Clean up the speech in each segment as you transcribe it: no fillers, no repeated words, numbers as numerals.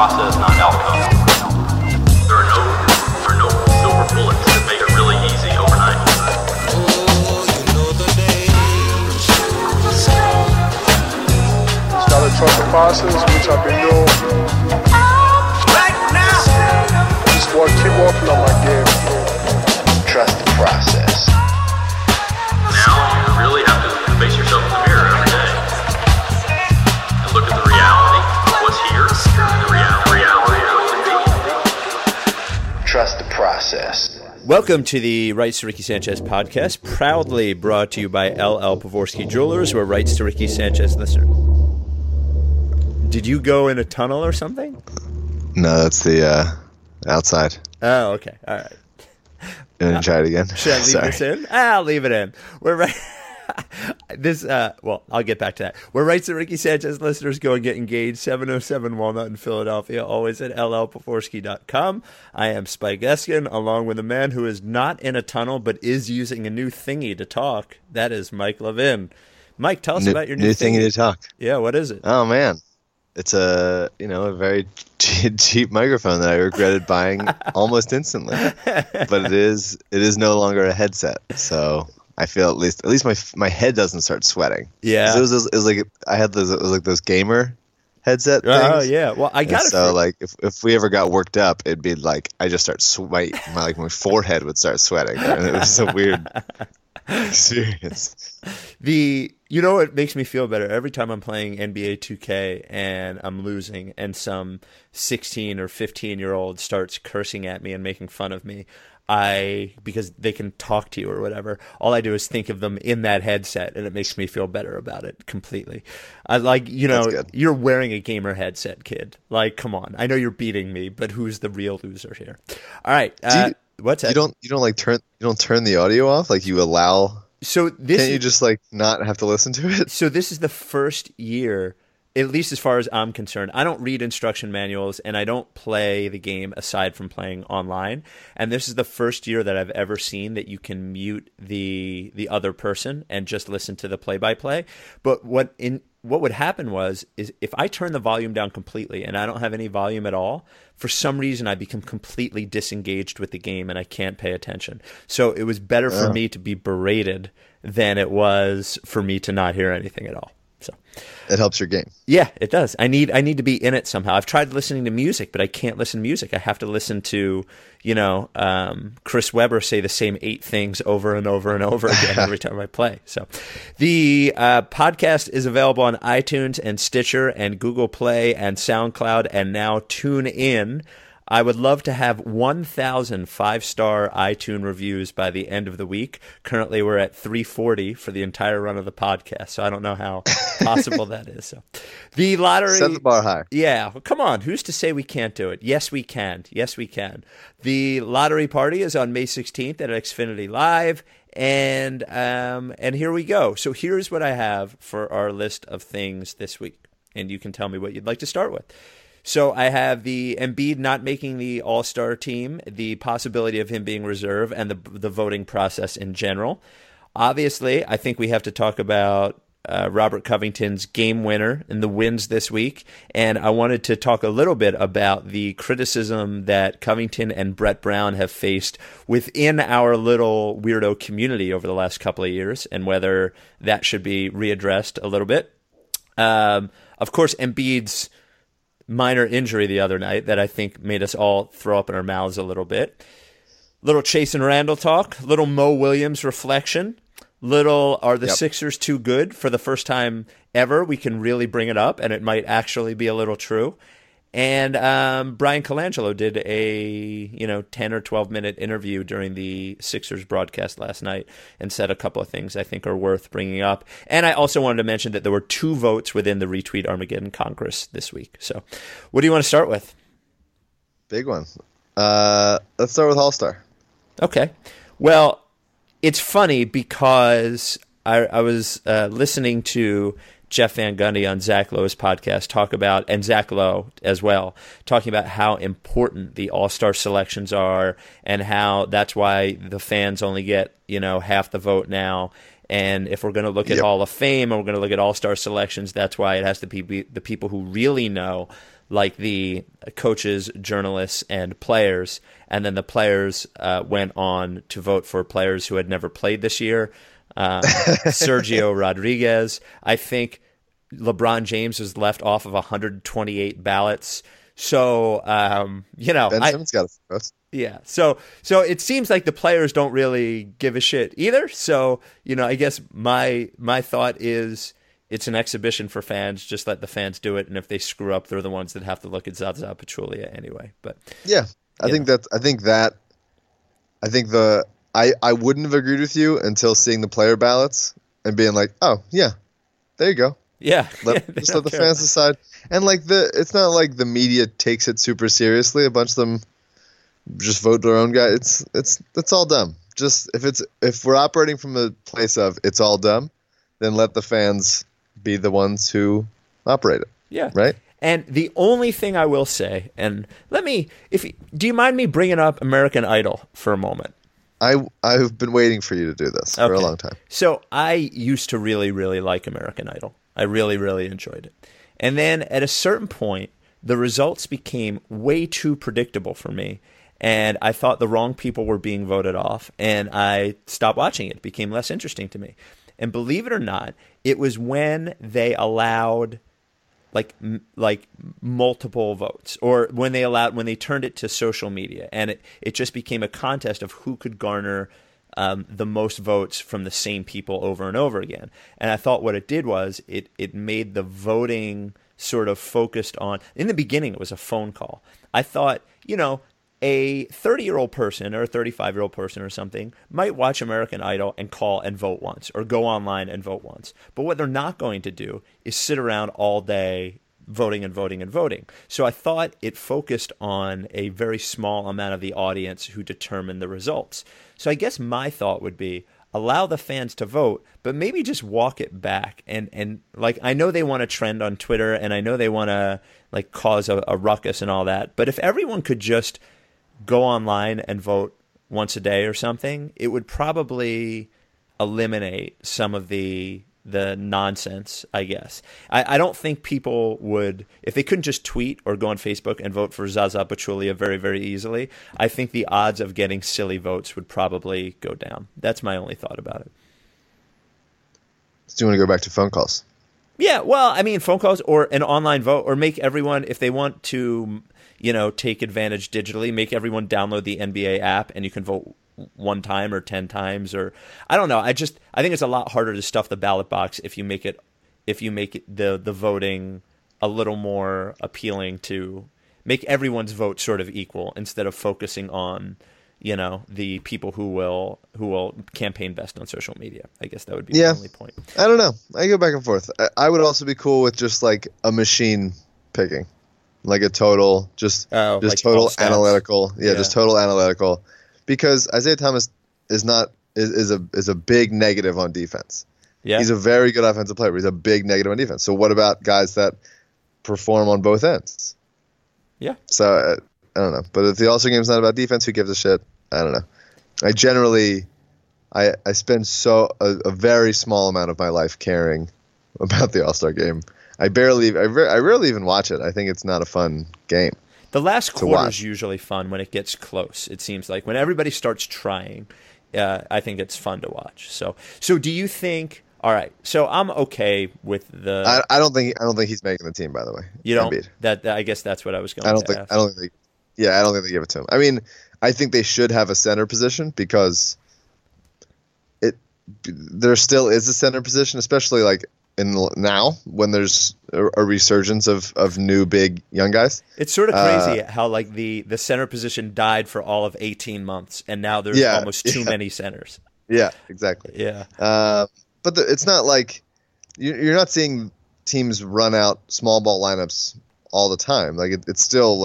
process, not outcome. There are no silver bullets that make it really easy overnight. Just gotta trust the process, which I've been doing. Right now. Just want to keep working on my game. Trust the process. Now you really have to face yourself in the mirror every day and look at the reality, what's here, the reality of what's to be. Trust the process. Welcome to the Rights to Ricky Sanchez podcast, proudly brought to you by LL Pavorsky Jewelers, where Rights to Ricky Sanchez listener. Did you go in a tunnel or something? No, that's the outside. Oh, okay. All right. You want to try it again? Should I leave this in? I'll leave it in. We're right. I'll get back to that. Where Rights to Ricky Sanchez listeners go and get engaged, 707 Walnut in Philadelphia, always at llpavorsky.com. I am Spike Eskin, along with a man who is not in a tunnel, but is using a new thingy to talk. That is Mike Levin. Mike, tell us about your new thingy to talk. Yeah, what is it? Oh, man. It's a very cheap microphone that I regretted buying almost instantly. But it is no longer a headset. So I feel at least my head doesn't start sweating. Yeah. It was like I had those gamer headset things. Oh yeah. Well, I got it. So like if we ever got worked up, it'd be like I just start my forehead would start sweating, and it was a weird experience. You know what makes me feel better? Every time I'm playing NBA 2K and I'm losing and some 16 or 15-year-old starts cursing at me and making fun of me, because they can talk to you or whatever, all I do is think of them in that headset and it makes me feel better about it completely. You're wearing a gamer headset, kid. Like, come on. I know you're beating me, but who's the real loser here? All right. What's that? You don't turn the audio off? Like you allow... So this Can't you just like not have to listen to it? So this is the first year, at least as far as I'm concerned. I don't read instruction manuals and I don't play the game aside from playing online. And this is the first year that I've ever seen that you can mute the other person and just listen to the play-by-play. But what would happen is if I turn the volume down completely and I don't have any volume at all, for some reason I become completely disengaged with the game and I can't pay attention. So it was better for me to be berated than it was for me to not hear anything at all. So it helps your game. Yeah, it does. I need to be in it somehow. I've tried listening to music, but I can't listen to music. I have to listen to, Chris Webber say the same 8 things over and over and over again every time I play. So the podcast is available on iTunes and Stitcher and Google Play and SoundCloud and now TuneIn. I would love to have 1,000 5-star iTunes reviews by the end of the week. Currently, we're at 340 for the entire run of the podcast, so I don't know how possible that is. So, the lottery... Set the bar high. Yeah. Well, come on. Who's to say we can't do it? Yes, we can. Yes, we can. The lottery party is on May 16th at Xfinity Live, and here we go. So here's what I have for our list of things this week, and you can tell me what you'd like to start with. So I have the Embiid not making the All-Star team, the possibility of him being reserved, and the voting process in general. Obviously, I think we have to talk about Robert Covington's game winner and the wins this week. And I wanted to talk a little bit about the criticism that Covington and Brett Brown have faced within our little weirdo community over the last couple of years and whether that should be readdressed a little bit. Of course, Embiid's minor injury the other night that I think made us all throw up in our mouths a little bit. Little Chase and Randall talk, little Mo Williams reflection, little are the Sixers too good for the first time ever. We can really bring it up, and it might actually be a little true. And Brian Colangelo did a 10 or 12 minute interview during the Sixers broadcast last night and said a couple of things I think are worth bringing up. And I also wanted to mention that there were 2 votes within the Retweet Armageddon Congress this week. So what do you want to start with? Big one. Let's start with All-Star. Okay. Well, it's funny because I was listening to Jeff Van Gundy on Zach Lowe's podcast talk about, and Zach Lowe as well, talking about how important the All-Star selections are and how that's why the fans only get, half the vote now. And if we're going to look at Hall of Fame and we're going to look at All-Star selections, that's why it has to be the people who really know like the coaches, journalists, and players, and then the players went on to vote for players who had never played this year. Sergio Rodriguez. I think LeBron James was left off of 128 ballots. So, Ben Simmons got a vote. Yeah. So it seems like the players don't really give a shit either. So, I guess my thought is it's an exhibition for fans. Just let the fans do it. And if they screw up, they're the ones that have to look at Zaza Pachulia anyway. But yeah, I think I wouldn't have agreed with you until seeing the player ballots and being like, oh yeah, there you go. Yeah. Just let the fans decide. And it's not like the media takes it super seriously. A bunch of them just vote their own guy. It's all dumb. Just if we're operating from the place of it's all dumb, then let the fans be the ones who operate it. Yeah. Right. And the only thing I will say, and do you mind me bringing up American Idol for a moment? I've been waiting for you to do this for a long time. So I used to really, really like American Idol. I really, really enjoyed it. And then at a certain point, the results became way too predictable for me. And I thought the wrong people were being voted off. And I stopped watching it. It became less interesting to me. And believe it or not, it was when they allowed like multiple votes, or when they turned it to social media, and it just became a contest of who could garner the most votes from the same people over and over again. And I thought what it did was it made the voting sort of focused on, in the beginning it was a phone call. I thought, a 30-year-old person or a 35-year-old person or something might watch American Idol and call and vote once, or go online and vote once. But what they're not going to do is sit around all day voting and voting and voting. So I thought it focused on a very small amount of the audience who determined the results. So I guess my thought would be, allow the fans to vote, but maybe just walk it back. And I know they want to trend on Twitter, and I know they want to cause a ruckus and all that. But if everyone could just go online and vote once a day or something, it would probably eliminate some of the nonsense, I guess. I don't think people would, if they couldn't just tweet or go on Facebook and vote for Zaza Pachulia very, very easily, I think the odds of getting silly votes would probably go down. That's my only thought about it. Do you want to go back to phone calls? Yeah, well, I mean, phone calls or an online vote, or make everyone, if they want to, take advantage digitally, make everyone download the NBA app and you can vote one time or 10 times, or I don't know. I think it's a lot harder to stuff the ballot box if you make it the voting a little more appealing, to make everyone's vote sort of equal instead of focusing on, the people who will campaign best on social media. I guess that would be the only point. I don't know. I go back and forth. I would also be cool with just a machine picking, a total, just total analytical. Yeah, just total analytical. Because Isaiah Thomas is a big negative on defense. Yeah. He's a very good offensive player, but he's a big negative on defense. So what about guys that perform on both ends? Yeah. So I don't know. But if the All-Star game's not about defense, who gives a shit? I don't know. I generally I spend a very small amount of my life caring about the All-Star game. I rarely even watch it. I think it's not a fun game. The last quarter is usually fun when it gets close. It seems like when everybody starts trying, I think it's fun to watch. So do you think? All right. So I'm okay with the. I don't think he's making the team. By the way, you don't. That I guess that's what I was going to ask. I don't think they give it to him. I mean, I think they should have a center position, because there still is a center position, especially now when there's a resurgence of new big young guys. It's sort of crazy how the center position died for all of 18 months, and now there's almost too many centers. Yeah, exactly. Yeah. But it's not like you're not seeing teams run out small ball lineups all the time. It's still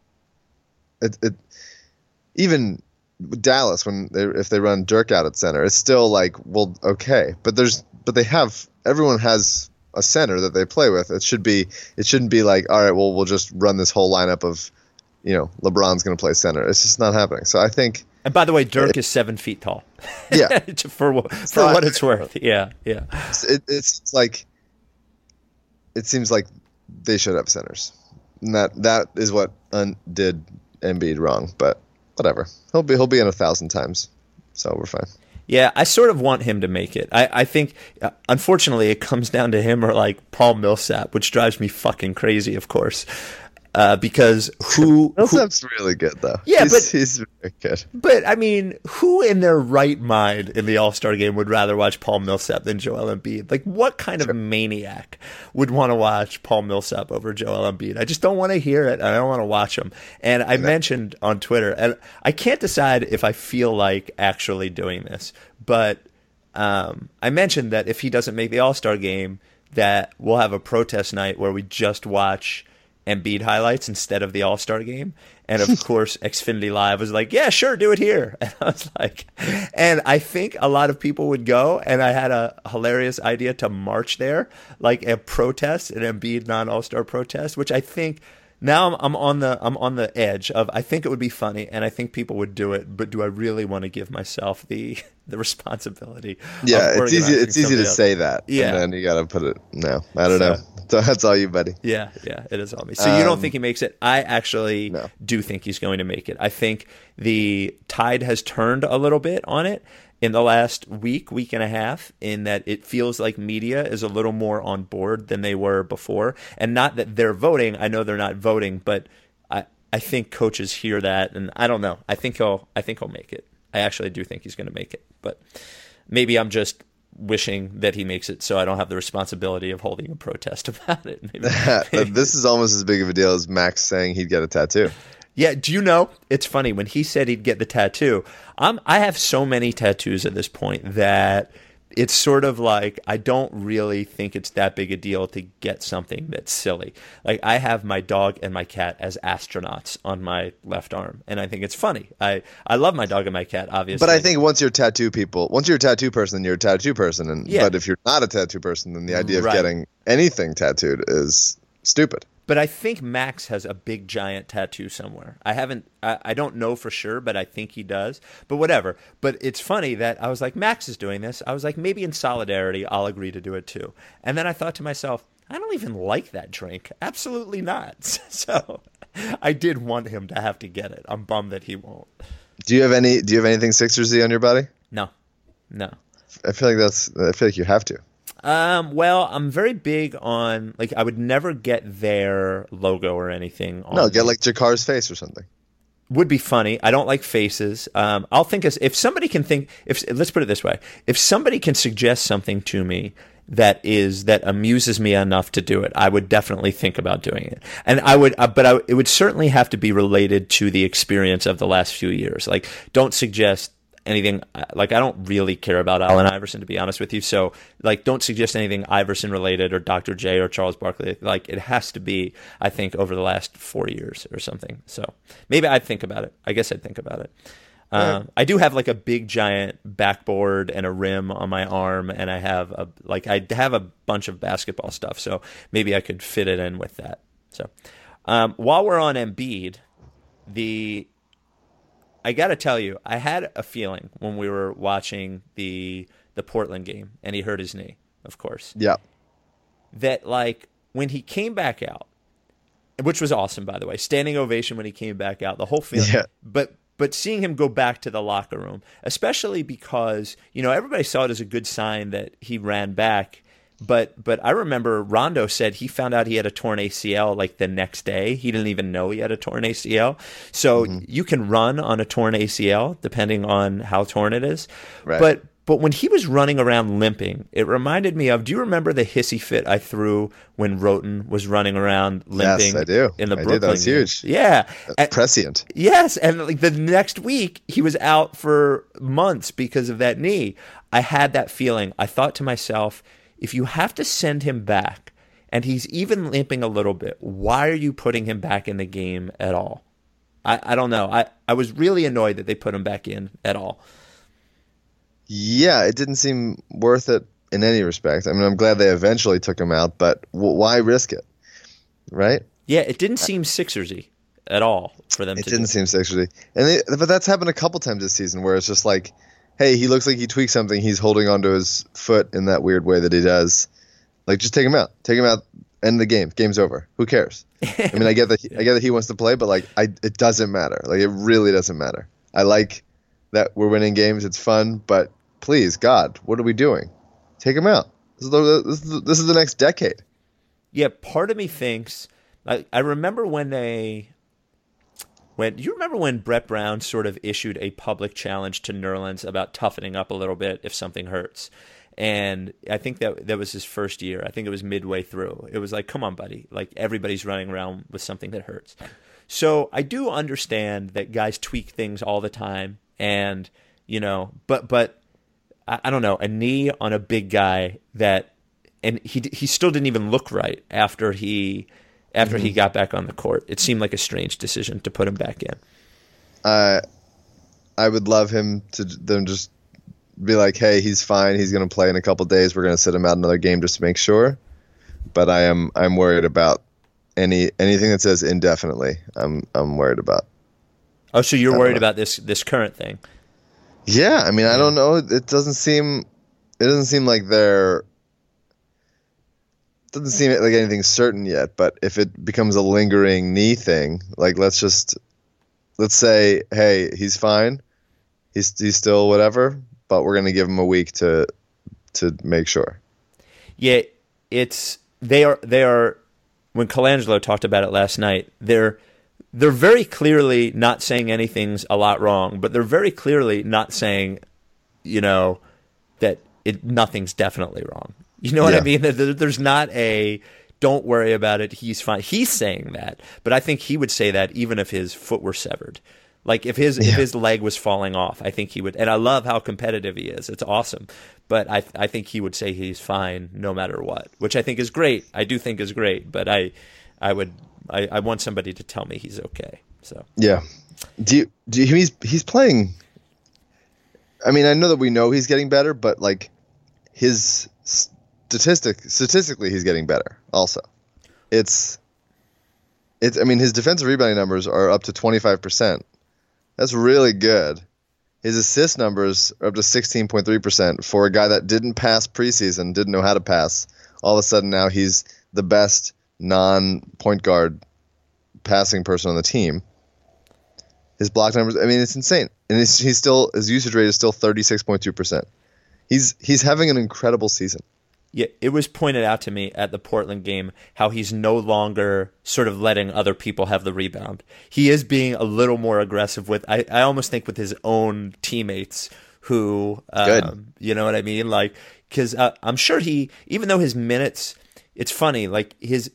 even Dallas, if they run Dirk out at center, it's still okay. But everyone has a center that they play with. It shouldn't be all right, well, we'll just run this whole lineup of, LeBron's going to play center. It's just not happening. So I think. And by the way, Dirk is 7 feet tall. Yeah. for what it's worth. Yeah. Yeah. It seems like they should have centers. And that is what did Embiid wrong, but whatever. He'll be in 1,000 times, so we're fine. Yeah, I sort of want him to make it. I think, unfortunately, it comes down to him or like Paul Millsap, which drives me fucking crazy, of course. Because Millsap's really good though. Yeah, he's very good. But I mean, who in their right mind in the All-Star game would rather watch Paul Millsap than Joel Embiid? Like, what kind of maniac would want to watch Paul Millsap over Joel Embiid? I just don't want to hear it. I don't want to watch him. And I mentioned on Twitter, and I can't decide if I feel like actually doing this, but I mentioned that if he doesn't make the All-Star game, that we'll have a protest night where we just watch Embiid highlights instead of the All-Star game. And of course, Xfinity Live was like, yeah, sure, do it here. And I was like, and I think a lot of people would go, and I had a hilarious idea to march there, like a protest, an Embiid non-All-Star protest, which I think now I'm on the edge of, I think it would be funny, and I think people would do it, but do I really want to give myself the responsibility? Yeah, it's easy to say that. Yeah. And then you got to put it, no, I don't know. So that's all you, buddy. Yeah, it is all me. So you don't think he makes it? I actually do think he's going to make it. I think the tide has turned a little bit on it in the last week and a half, in that it feels like media is a little more on board than they were before. And not that they're voting. I know they're not voting, but I think coaches hear that, and I don't know. I think he'll make it. I actually do think he's going to make it. But maybe I'm just wishing that he makes it so I don't have the responsibility of holding a protest about it. Maybe. This is almost as big of a deal as Max saying he'd get a tattoo. Yeah, do you know, it's funny, when he said he'd get the tattoo, I have so many tattoos at this point that it's sort of like I don't really think it's that big a deal to get something that's silly. Like, I have my dog and my cat as astronauts on my left arm, and I think it's funny. I love my dog and my cat, obviously. But I think once you're a tattoo person, you're a tattoo person. And But if you're not a tattoo person, then the idea of getting anything tattooed is stupid. But I think Max has a big giant tattoo somewhere. I don't know for sure, but I think he does. But whatever. But it's funny that I was like, Max is doing this. I was like, maybe in solidarity, I'll agree to do it too. And then I thought to myself, I don't even like that drink. Absolutely not. So I did want him to have to get it. I'm bummed that he won't. Do you have anything Sixersy on your body? No. I feel like you have to. Well, I'm very big on, like, I would never get their logo or anything on. No, get like Jakar's face or something. Would be funny. I don't like faces. I'll think if somebody can think, let's put it this way. If somebody can suggest something to me that amuses me enough to do it, I would definitely think about doing it. And it would certainly have to be related to the experience of the last few years. Like, don't suggest anything, like, I don't really care about Allen Iverson, to be honest with you. So, like, don't suggest anything Iverson related or Dr. J or Charles Barkley. Like, it has to be, I think, over the last 4 years or something. So maybe I'd think about it. I guess I'd think about it. I do have like a big giant backboard and a rim on my arm, and I have a bunch of basketball stuff. So maybe I could fit it in with that. So while we're on Embiid, I got to tell you, I had a feeling when we were watching the Portland game, and he hurt his knee, of course. Yeah. That, like, when he came back out, which was awesome, by the way, standing ovation when he came back out, the whole feeling. Yeah. But seeing him go back to the locker room, especially because, everybody saw it as a good sign that he ran back. But I remember Rondo said he found out he had a torn ACL like the next day. He didn't even know he had a torn ACL. So you can run on a torn ACL depending on how torn it is. Right. But when he was running around limping, it reminded me of, do you remember the hissy fit I threw when Roten was running around limping? Yes, I do. In the Brooklyn That was huge. Yeah. Prescient. Yes, and like the next week he was out for months because of that knee. I had that feeling. I thought to myself, if you have to send him back and he's even limping a little bit, why are you putting him back in the game at all? I don't know. I was really annoyed that they put him back in at all. Yeah, it didn't seem worth it in any respect. I mean, I'm glad they eventually took him out, but why risk it? Right? Yeah, it didn't seem Sixersy at all for them to do. It didn't seem Sixersy. But that's happened a couple times this season where it's just like, hey, he looks like he tweaked something. He's holding onto his foot in that weird way that he does. Like, just take him out. Take him out End the game. Game's over. Who cares? I mean, I get that he wants to play, but like, it doesn't matter. Like, it really doesn't matter. I like that we're winning games. It's fun, but please, God, what are we doing? Take him out. This is the next decade. Yeah, part of me thinks. I remember when you remember when Brett Brown sort of issued a public challenge to Nerlens about toughening up a little bit if something hurts. And I think that was his first year. I think it was midway through. It was like, come on, buddy. Like, everybody's running around with something that hurts. So I do understand that guys tweak things all the time. And, but I don't know, a knee on a big guy and he still didn't even look right after he got back on the court. It seemed like a strange decision to put him back in. I would love him to then just be like, hey, he's fine. He's going to play in a couple days. We're going to sit him out another game just to make sure. But I'm worried about anything that says indefinitely. I'm worried about. Oh, so you're worried about this current thing? Yeah, I mean, I don't know. It doesn't seem like doesn't seem like anything's certain yet. But if it becomes a lingering knee thing, like let's say, hey, he's fine. He's still whatever. But we're going to give him a week to make sure. Yeah, they are. When Colangelo talked about it last night, they're very clearly not saying anything's a lot wrong, but they're very clearly not saying, that nothing's definitely wrong. You know what I mean? There's not a don't worry about it. He's fine. He's saying that, but I think he would say that even if his foot were severed. Like if his leg was falling off, I think he would. And I love how competitive he is. It's awesome. But I think he would say he's fine no matter what, which I think is great. I do think is great. But I want somebody to tell me he's okay. So yeah. He's playing. I mean, I know that we know he's getting better, but like his statistically, he's getting better. Also, I mean, his defensive rebounding numbers are up to 25%. That's really good. His assist numbers are up to 16.3% for a guy that didn't pass preseason, didn't know how to pass. All of a sudden now he's the best non-point guard passing person on the team. His block numbers, I mean, it's insane. And his usage rate is still 36.2%. He's having an incredible season. Yeah, it was pointed out to me at the Portland game how he's no longer sort of letting other people have the rebound. He is being a little more aggressive with, I almost think, with his own teammates who, you know what I mean? Like, because I'm sure even though his minutes, it's funny, like his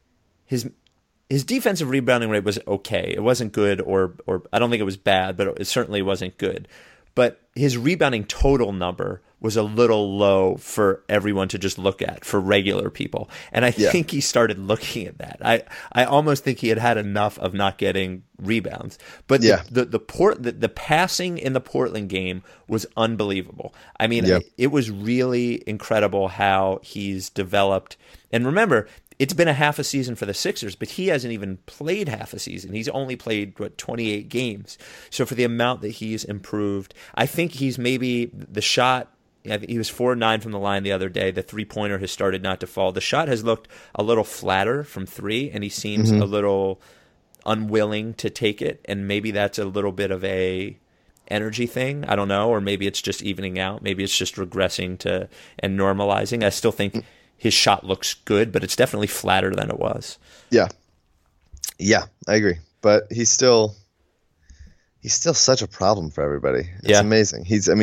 defensive rebounding rate was okay. It wasn't good, or I don't think it was bad, but it certainly wasn't good. But his rebounding total number was a little low for everyone to just look at, for regular people. And I think he started looking at that. I almost think he had enough of not getting rebounds. But the passing in the Portland game was unbelievable. I mean, it was really incredible how he's developed. And remember, it's been a half a season for the Sixers, but he hasn't even played half a season. He's only played, 28 games. So for the amount that he's improved, I think he's maybe the shot. I think he was 4-9 from the line the other day. The three-pointer has started not to fall. The shot has looked a little flatter from three, and he seems a little unwilling to take it. And maybe that's a little bit of a energy thing. I don't know. Or maybe it's just evening out. Maybe it's just regressing and normalizing. I still think his shot looks good, but it's definitely flatter than it was. Yeah, I agree. But he's still such a problem for everybody. It's amazing.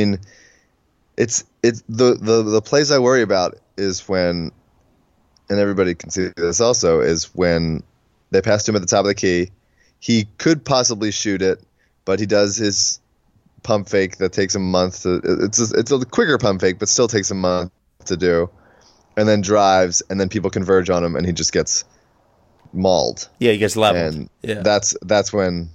It's the plays I worry about is when, and everybody can see this also, is when they pass to him at the top of the key. He could possibly shoot it, but he does his pump fake that takes a month to. It's a quicker pump fake, but still takes a month to do. And then drives, and then people converge on him, and he just gets mauled. Yeah, he gets leveled. And that's when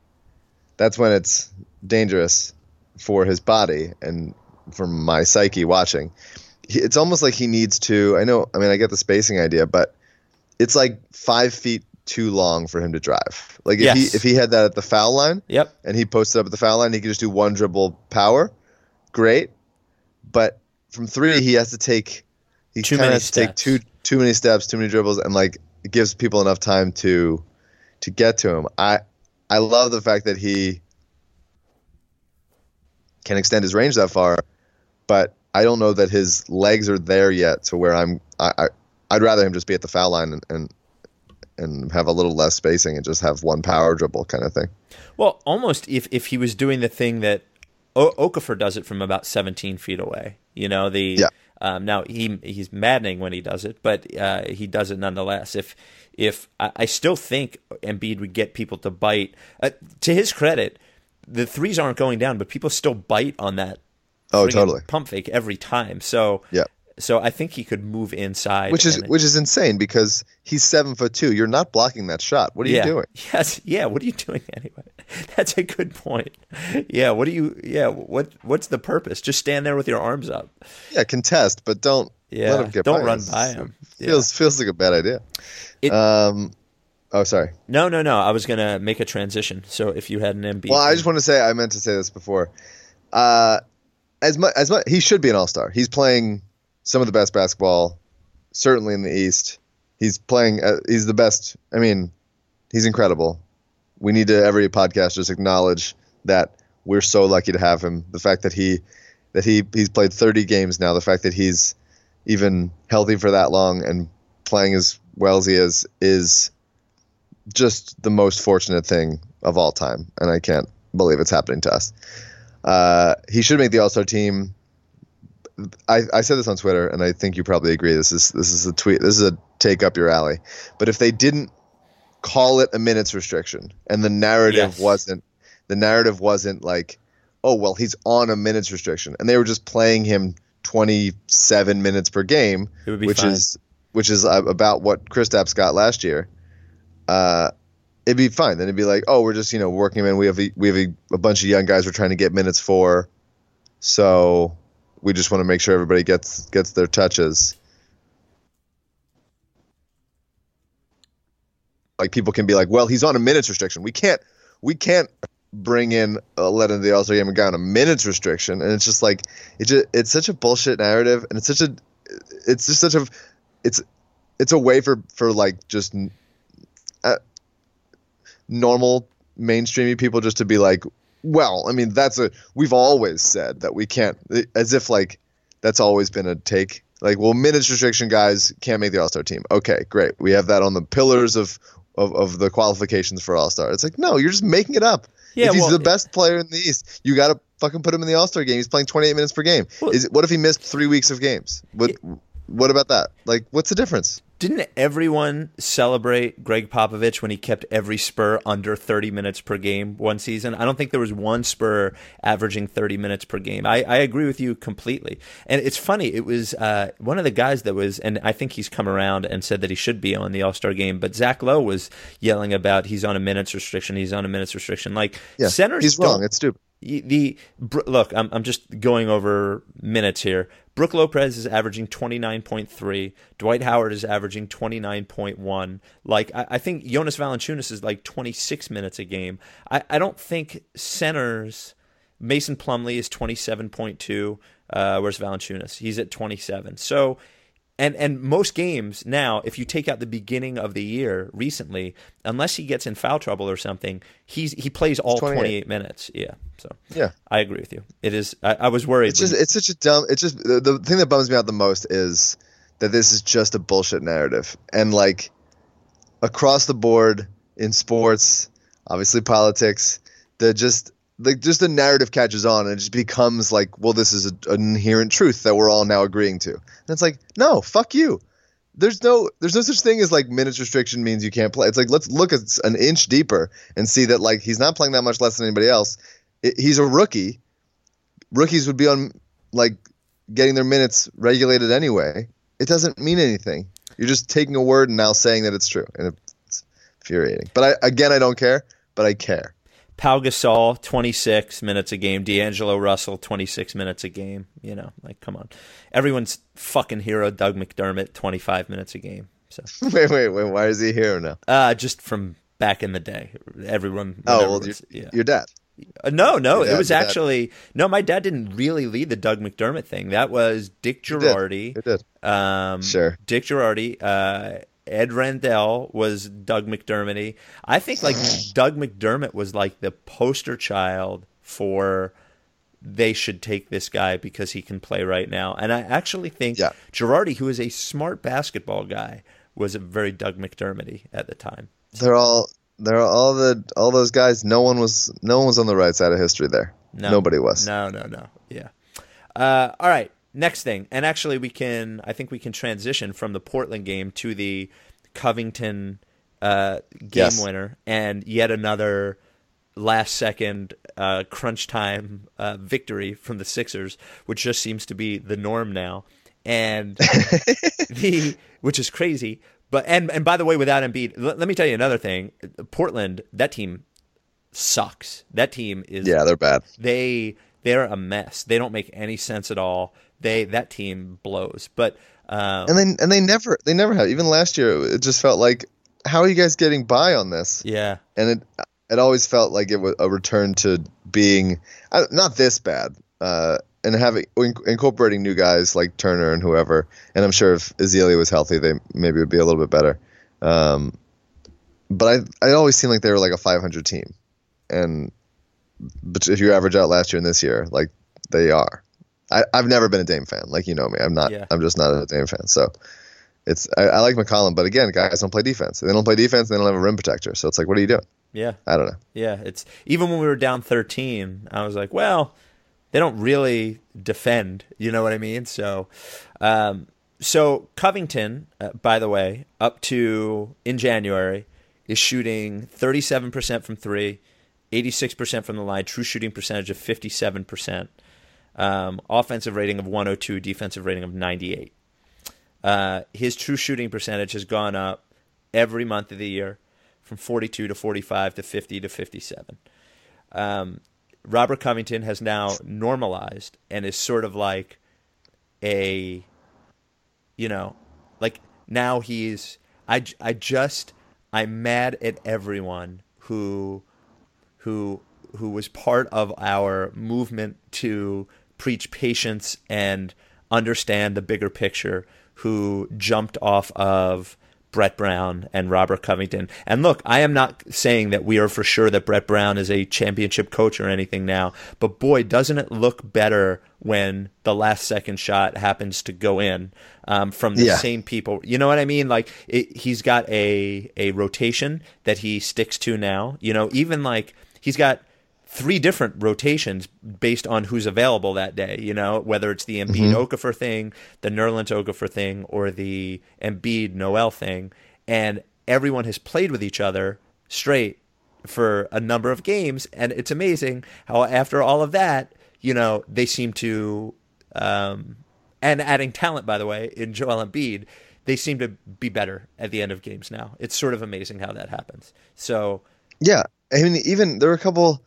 it's dangerous for his body and for my psyche watching. It's almost like he needs to. I get the spacing idea, but it's like 5 feet too long for him to drive. Like if he had that at the foul line, and he posted up at the foul line, he could just do one dribble power. Great, but from three, he has to take he Too kind of many has to take steps. too many steps, too many dribbles, and like it gives people enough time to get to him. I love the fact that he can extend his range that far, but I don't know that his legs are there yet to where I'd rather him just be at the foul line and have a little less spacing and just have one power dribble kind of thing. Well, almost if he was doing the thing that Okafor does it from about 17 feet away. You know, now he's maddening when he does it, but he does it nonetheless. If I still think Embiid would get people to bite, to his credit, the threes aren't going down, but people still bite on that. Oh, totally. Pump fake every time. So yeah. So I think he could move inside, which is insane because he's 7'2". You're not blocking that shot. What are you doing? Yes, yeah. What are you doing anyway? That's a good point. Yeah. What do you? Yeah. What's the purpose? Just stand there with your arms up. Yeah, contest, but don't let him get don't by run us. by him. Feels like a bad idea. Oh, sorry. No. I was gonna make a transition. So if you had an Embiid, well, I just want to say I meant to say this before. As much he should be an all-star. He's playing some of the best basketball, certainly in the East. He's playing. He's the best. I mean, he's incredible. We need to every podcast just acknowledge that we're so lucky to have him. The fact that he's played 30 games now. The fact that he's even healthy for that long and playing as well as he is just the most fortunate thing of all time. And I can't believe it's happening to us. He should make the All-Star team. I said this on Twitter, and I think you probably agree. This is a tweet. This is a take up your alley. But if they didn't call it a minutes restriction, and the narrative wasn't like, oh well, he's on a minutes restriction, and they were just playing him 27 minutes per game, it would be which fine. is about what Kristaps got last year. It'd be fine. Then it'd be like, oh, we're just working him in. We have a bunch of young guys we're trying to get minutes for, so we just want to make sure everybody gets their touches. Like people can be like, well, he's on a minutes restriction. We can't bring in let into the All-Star game a guy on a minutes restriction, and it's just like it's such a bullshit narrative, and it's a way for like just normal mainstreamy people just to be like, well, I mean, we've always said that we can't, as if like that's always been a take. Like, well, minutes restriction guys can't make the All-Star team. Okay, great. We have that on the pillars of the qualifications for All-Star. It's like, no, you're just making it up. Yeah, if he's the best player in the East, you got to fucking put him in the All-Star game. He's playing 28 minutes per game. What if he missed 3 weeks of games? What about that? Like, what's the difference? Didn't everyone celebrate Greg Popovich when he kept every Spur under 30 minutes per game one season? I don't think there was one Spur averaging 30 minutes per game. I agree with you completely. And it's funny, it was one of the guys that was, and I think he's come around and said that he should be on the All-Star game, but Zach Lowe was yelling about he's on a minutes restriction. Like, centers he's wrong. It's stupid. Look, I'm just going over minutes here. Brook Lopez is averaging 29.3. Dwight Howard is averaging 29.1. Like, I think Jonas Valanciunas is like 26 minutes a game. I don't think centers. Mason Plumlee is 27.2. Where's Valanciunas? He's at 27. So. And most games now, if you take out the beginning of the year recently, unless he gets in foul trouble or something, he plays all 28 minutes. Yeah. So yeah, I agree with you. It is. I was worried. It's such a dumb. It's just the thing that bums me out the most is that this is just a bullshit narrative, and like across the board in sports, obviously politics, the narrative catches on and it just becomes like, well, this is an inherent truth that we're all now agreeing to. And it's like, no, fuck you. There's no such thing as like minutes restriction means you can't play. It's like, let's look at an inch deeper and see that like he's not playing that much less than anybody else. He's a rookie. Rookies would be on like getting their minutes regulated anyway. It doesn't mean anything. You're just taking a word and now saying that it's true. And it's infuriating. But I don't care, but I care. Pau Gasol, 26 minutes a game. D'Angelo Russell, 26 minutes a game. Like, come on. Everyone's fucking hero, Doug McDermott, 25 minutes a game. So Wait. Why is he a hero now? Just from back in the day. Everyone. Oh, well, your dad. No, Yeah, it was but that- actually no. My dad didn't really lead the Doug McDermott thing. That was Dick Girardi. It did. Sure. Dick Girardi. Ed Rendell was Doug McDermott. I think like Doug McDermott was like the poster child for they should take this guy because he can play right now. And I actually think Yeah. Girardi, who is a smart basketball guy, was a very Doug McDermott at the time. They're all those guys. No one was on the right side of history there. No. Nobody was. No. Yeah. All right. Next thing, and actually I think we can transition from the Portland game to the Covington game Yes. winner, and yet another last second crunch time victory from the Sixers, which just seems to be the norm now, and which is crazy. But and by the way, without Embiid, let me tell you another thing. Portland, that team sucks. That team is They're bad. They're a mess. They don't make any sense at all. That team blows. But And they never have. Even last year, it just felt like, how are you guys getting by on this? yeah, And it always felt like it was a return to being not this bad, and incorporating new guys like Turner and whoever. And I'm sure if Ezeli was healthy, they maybe would be a little bit better. But I always seemed like they were like a 500 team, but if you average out last year and this year, like they are. I've never been a Dame fan, like you know me. I'm not. Yeah. I'm just not a Dame fan. So I like McCollum, but again, guys don't play defense. They don't play defense. They don't have a rim protector. So it's like, what are you doing? yeah, I don't know. yeah. It's even when we were down 13, I was like, well, they don't really defend. You know what I mean? So, so Covington, by the way, up to in January, is shooting 37% from three, 86% from the line, true shooting percentage of 57%. Offensive rating of 102, defensive rating of 98. His true shooting percentage has gone up every month of the year from 42 to 45 to 50 to 57. Robert Covington has now normalized and is sort of like now he's, I'm mad at everyone who was part of our movement to preach patience and understand the bigger picture, who jumped off of Brett Brown and Robert Covington. And look, I am not saying that we are for sure that Brett Brown is a championship coach or anything now, but boy, doesn't it look better when the last second shot happens to go in from the same people. You know what I mean? Like he's got a rotation that he sticks to now. You know, even like he's got 3 different rotations based on who's available that day, you know, whether it's the Embiid Okafor thing, the Nerlens Okafor thing, or the Embiid Noel thing. And everyone has played with each other straight for a number of games. And it's amazing how after all of that, you know, they seem to, and adding talent, by the way, in Joel Embiid, they seem to be better at the end of games now. It's sort of amazing how that happens. So, yeah, I mean, even there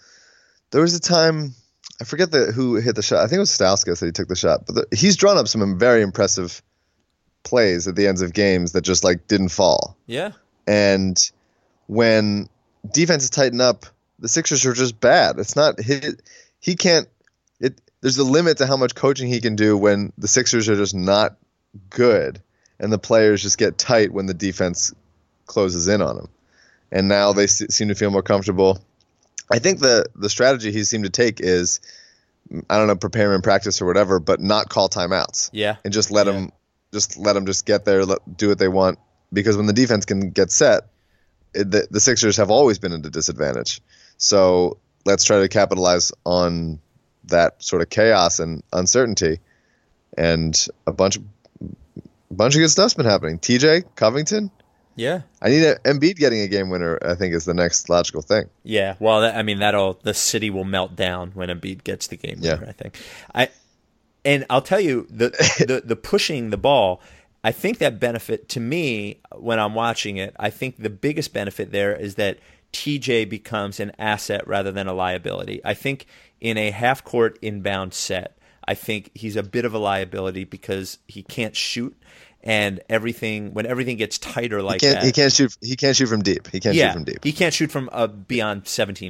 was a time, I forget who hit the shot. I think it was Stauskas that he took the shot. But he's drawn up some very impressive plays at the ends of games that just like didn't fall. yeah. And when defenses tighten up, the Sixers are just bad. It's not he can't. There's a limit to how much coaching he can do when the Sixers are just not good, and the players just get tight when the defense closes in on them. And now they seem to feel more comfortable. I think the strategy he seemed to take is, I don't know, prepare him in practice or whatever, but not call timeouts. Yeah. And just let him just get there, do what they want. Because when the defense can get set, the Sixers have always been at a disadvantage. So let's try to capitalize on that sort of chaos and uncertainty. And a bunch of good stuff's been happening. TJ, Covington. Yeah. I need Embiid getting a game winner, I think, is the next logical thing. Yeah. Well, the city will melt down when Embiid gets the game winner, I think. And I'll tell you, the pushing the ball, I think that benefit to me when I'm watching it, I think the biggest benefit there is that TJ becomes an asset rather than a liability. I think in a half-court inbound set, I think he's a bit of a liability because he can't shoot. And when everything gets tighter like that, he can't shoot from deep. He can't shoot from deep. He can't shoot from beyond 17 feet.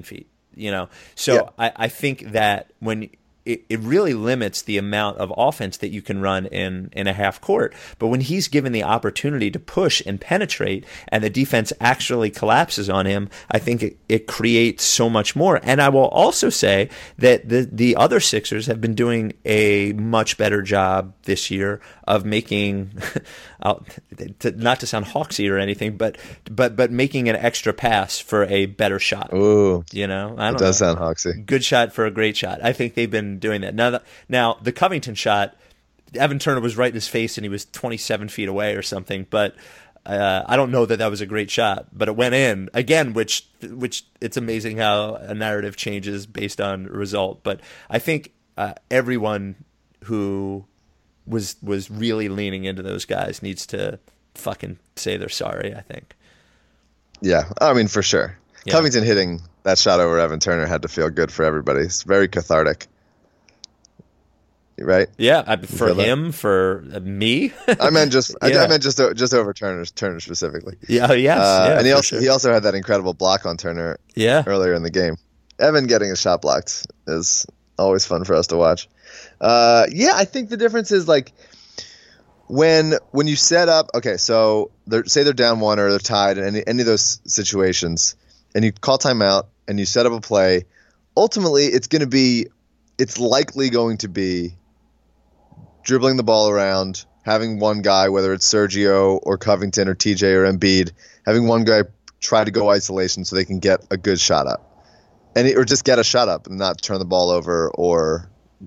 So Yeah. I think that when it really limits the amount of offense that you can run in a half court. But when he's given the opportunity to push and penetrate and the defense actually collapses on him, I think it creates so much more. And I will also say that the other Sixers have been doing a much better job this year of making, not to sound hawksy or anything, but making an extra pass for a better shot. Ooh, I don't know. it does sound hawksy. Good shot for a great shot. I think they've been doing that. Now the Covington shot, Evan Turner was right in his face and he was 27 feet away or something, but I don't know that was a great shot, but it went in again, which it's amazing how a narrative changes based on result. But I think everyone who was really leaning into those guys needs to fucking say they're sorry, I think. Yeah, I mean, for sure. Yeah. Covington hitting that shot over Evan Turner had to feel good for everybody. It's very cathartic. Right? Yeah, for feel that? him, for me. I meant just Yeah. I meant just over Turner specifically. Yeah, yes. And he for also sure. he also had that incredible block on Turner Yeah. earlier in the game. Evan getting a shot blocked is always fun for us to watch. Yeah, I think the difference is like when you set up. Okay, so say they're down one or they're tied in any of those situations, and you call timeout and you set up a play. Ultimately, it's likely going to be dribbling the ball around, having one guy, whether it's Sergio or Covington or TJ or Embiid, having one guy try to go isolation so they can get a good shot up, or just get a shot up and not turn the ball over or,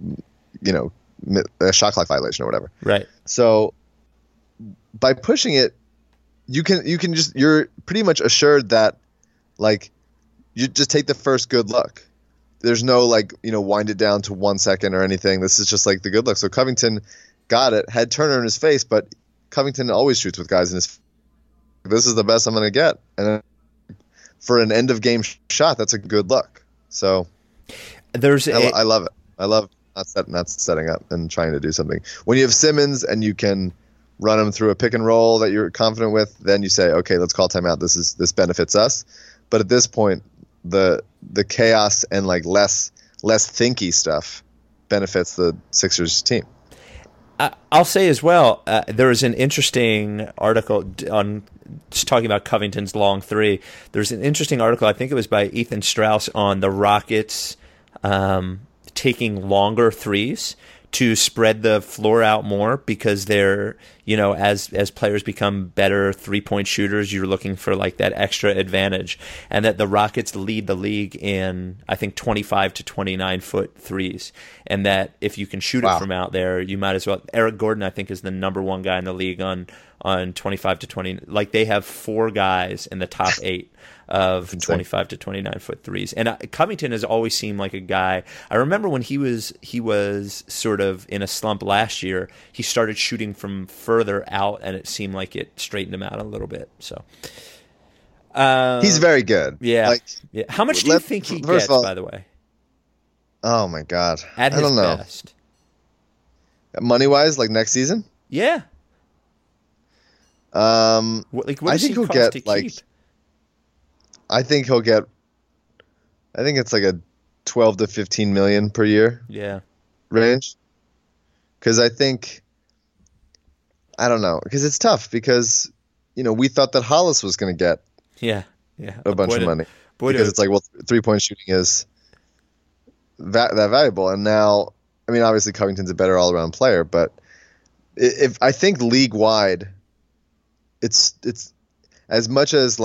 a shot clock violation or whatever. Right. So by pushing it, you're pretty much assured that, like, you just take the first good look. There's no wind it down to 1 second or anything. This is just like the good look. So Covington got it, had Turner in his face, but Covington always shoots with guys in his face. This is the best I'm going to get. And for an end of game shot, that's a good look. So I love it. I love not setting up and trying to do something. When you have Simmons and you can run him through a pick and roll that you're confident with, then you say, okay, let's call timeout. This benefits us. But at this point, the chaos and less thinky stuff benefits the Sixers team. I'll say as well, there was an interesting article on just talking about Covington's long three. There's an interesting article, I think it was by Ethan Strauss, on the Rockets taking longer threes to spread the floor out more because they're, as players become better 3-point shooters, you're looking for that extra advantage. And that the Rockets lead the league in, I think, 25 to 29 foot threes. And that if you can shoot it from out there, you might as well. Eric Gordon, I think, is the number one guy in the league on 25 to 20. They have 4 guys in the top 8 of 25 to 29 foot threes. And Covington has always seemed like a guy. I remember when he was sort of in a slump last year, he started shooting from further out and it seemed like it straightened him out a little bit. So he's very good. Yeah. Yeah. How much do you think he gets, by the way? Oh my God. At his I don't know. best. Money wise, next season? Yeah. What I think he'll get I think it's a 12 to 15 million per year range. Because I don't know. Because it's tough because, we thought that Hollis was going to get a bunch of money. Because it's 3-point shooting is that valuable. And now, obviously Covington's a better all-around player, but if I think league-wide, it's as much as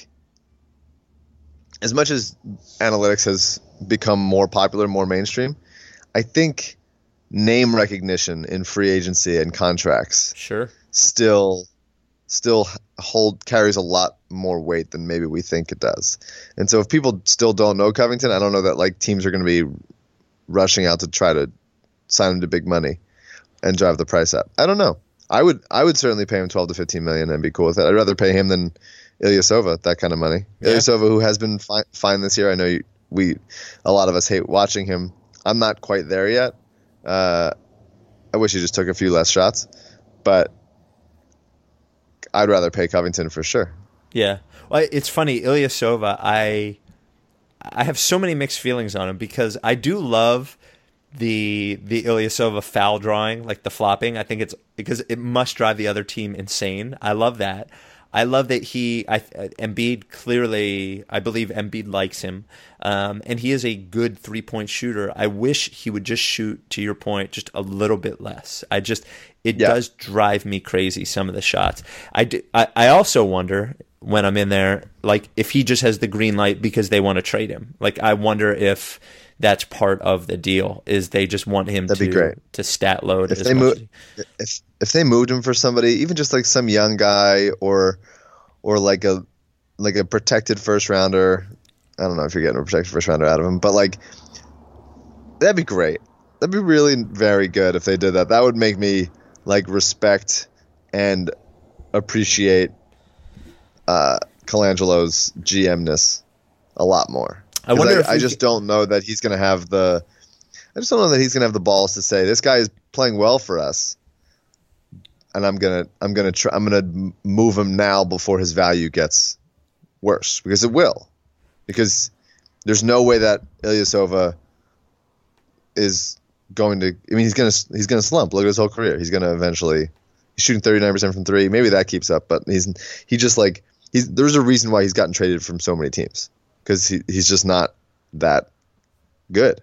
analytics has become more popular, more mainstream, I think name recognition in free agency and contracts still carries a lot more weight than maybe we think it does. And so if people still don't know Covington, I don't know that teams are going to be rushing out to try to sign him to big money and drive the price up. I don't know. I would certainly pay him 12 to 15 million and be cool with it. I'd rather pay him than Ilyasova, that kind of money. Yeah. Ilyasova, who has been fine this year. I know a lot of us hate watching him. I'm not quite there yet. I wish he just took a few less shots, but I'd rather pay Covington for sure. Yeah. Well, it's funny, Ilyasova, I have so many mixed feelings on him because I do love the Ilyasova foul drawing, like the flopping. I think it's because it must drive the other team insane. I love that. I love that Embiid clearly, I believe Embiid likes him, and he is a good 3-point shooter. I wish he would just shoot, to your point, just a little bit less. It does drive me crazy, some of the shots. I also wonder when I'm in there, like if he just has the green light because they want to trade him. Like I wonder if that's part of the deal, is they just want him to stat load. If they moved him for somebody, even just like some young guy or like a protected first rounder. I don't know if you're getting a protected first rounder out of him, but like that'd be great. That'd be really very good if they did that. That would make me like respect and appreciate Colangelo's GM-ness a lot more. I just don't know that he's going to have the balls to say this guy is playing well for us, and I'm gonna move him now before his value gets worse, because it will. Because there's no way that Ilyasova is going to. I mean, he's gonna slump. Look at his whole career. He's gonna eventually. He's shooting 39% from three. Maybe that keeps up, but there's a reason why he's gotten traded from so many teams, because he's just not that good.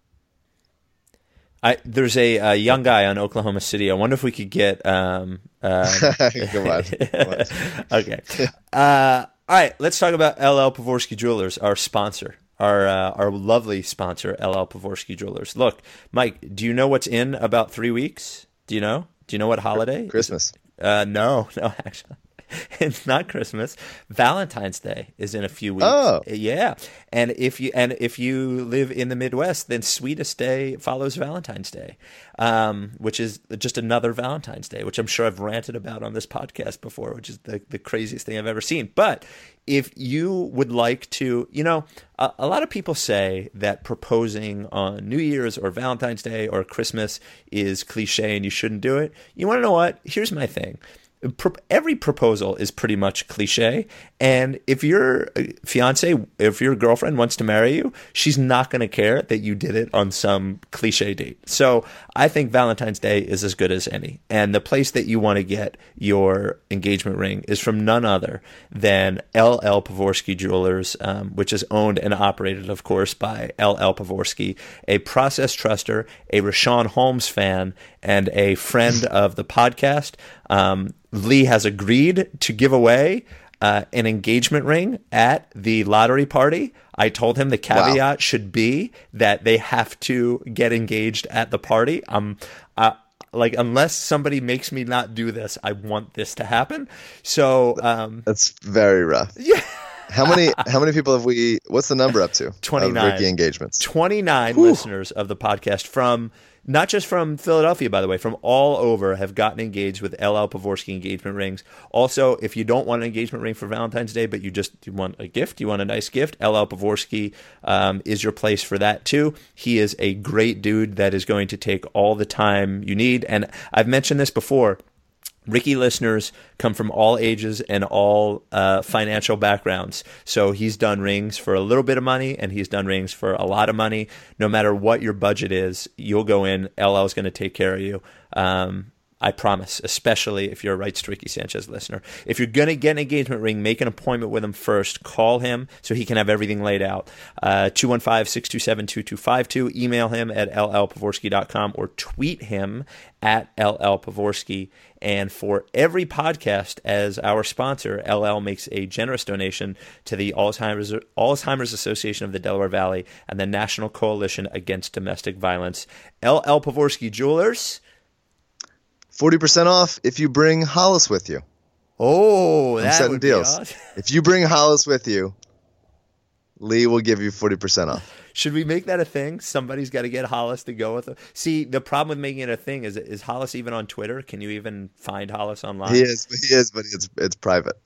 There's a young guy on Oklahoma City. I wonder if we could get. Come on. Okay. All right. Let's talk about LL Pavorsky Jewelers, our sponsor, our lovely sponsor, LL Pavorsky Jewelers. Look, Mike, do you know what's in about 3 weeks? Do you know? Do you know what holiday? Christmas. No, actually. It's not Christmas. Valentine's Day is in a few weeks. Oh, yeah. And if you live in the Midwest, then Sweetest Day follows Valentine's Day, which is just another Valentine's Day, which I'm sure I've ranted about on this podcast before, which is the craziest thing I've ever seen. But if you would like to, a lot of people say that proposing on New Year's or Valentine's Day or Christmas is cliche and you shouldn't do it. You want to know what? Here's my thing. Every proposal is pretty much cliche, and if your fiance, if your girlfriend wants to marry you, she's not going to care that you did it on some cliche date. So I think Valentine's Day is as good as any, and the place that you want to get your engagement ring is from none other than LL Pavorsky Jewelers, which is owned and operated, of course, by LL Pavorsky, a process truster, a Rashawn Holmes fan, and a friend of the podcast. Lee has agreed to give away an engagement ring at the lottery party. I told him the caveat should be that they have to get engaged at the party. Unless somebody makes me not do this, I want this to happen. So that's very rough. Yeah. How many people have we? What's the number up to? 29 Ricky engagements. 29 listeners of the podcast from. Not just from Philadelphia, by the way, from all over have gotten engaged with LL Pavorsky engagement rings. Also, if you don't want an engagement ring for Valentine's Day, but you want a gift, you want a nice gift, LL Pavorsky is your place for that too. He is a great dude that is going to take all the time you need. And I've mentioned this before. Ricky listeners come from all ages and all financial backgrounds. So he's done rings for a little bit of money and he's done rings for a lot of money. No matter what your budget is, you'll go in. LL is going to take care of you. I promise, especially if you're a Rights to Ricky Sanchez listener. If you're going to get an engagement ring, make an appointment with him first. Call him so he can have everything laid out. 215-627-2252. Email him at llpavorsky.com or tweet him at llpavorsky. And for every podcast as our sponsor, LL makes a generous donation to the Alzheimer's Association of the Delaware Valley and the National Coalition Against Domestic Violence. LL Pavorsky Jewelers. 40% off if you bring Hollis with you. Oh, that setting would deals. Be awesome. If you bring Hollis with you, Lee will give you 40% off. Should we make that a thing? Somebody's got to get Hollis to go with them. See, the problem with making it a thing is Hollis even on Twitter? Can you even find Hollis online? He is, but it's private.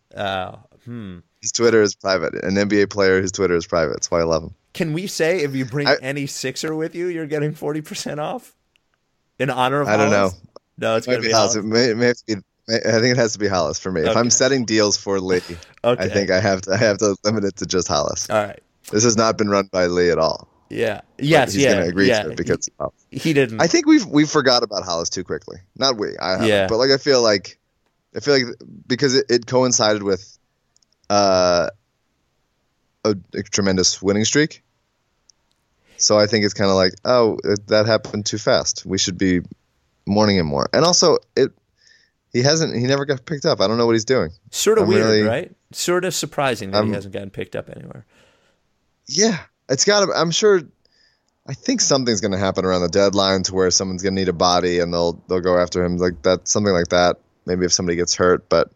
His Twitter is private. An NBA player, his Twitter is private. That's why I love him. Can we say if you bring any Sixer with you, you're getting 40% off? In honor of Hollis? I don't know. No, it's going to be Hollis. It may have to be, I think it has to be Hollis for me. Okay. If I'm setting deals for Lee, okay. I think I have to limit it to just Hollis. All right. This has not been run by Lee at all. Yeah. Yes. He's yeah. going to agree yeah. to it because he didn't. I think we forgot about Hollis too quickly. Not we. I haven't. Yeah. But like I feel like because it coincided with a tremendous winning streak. So I think it's kind of like, that happened too fast. We should be mourning him more. And also, he never got picked up. I don't know what he's doing. Sort of weird, right? Sort of surprising that he hasn't gotten picked up anywhere. Yeah, it's got to. I'm sure. I think something's going to happen around the deadline to where someone's going to need a body and they'll go after him like that, something like that. Maybe if somebody gets hurt, but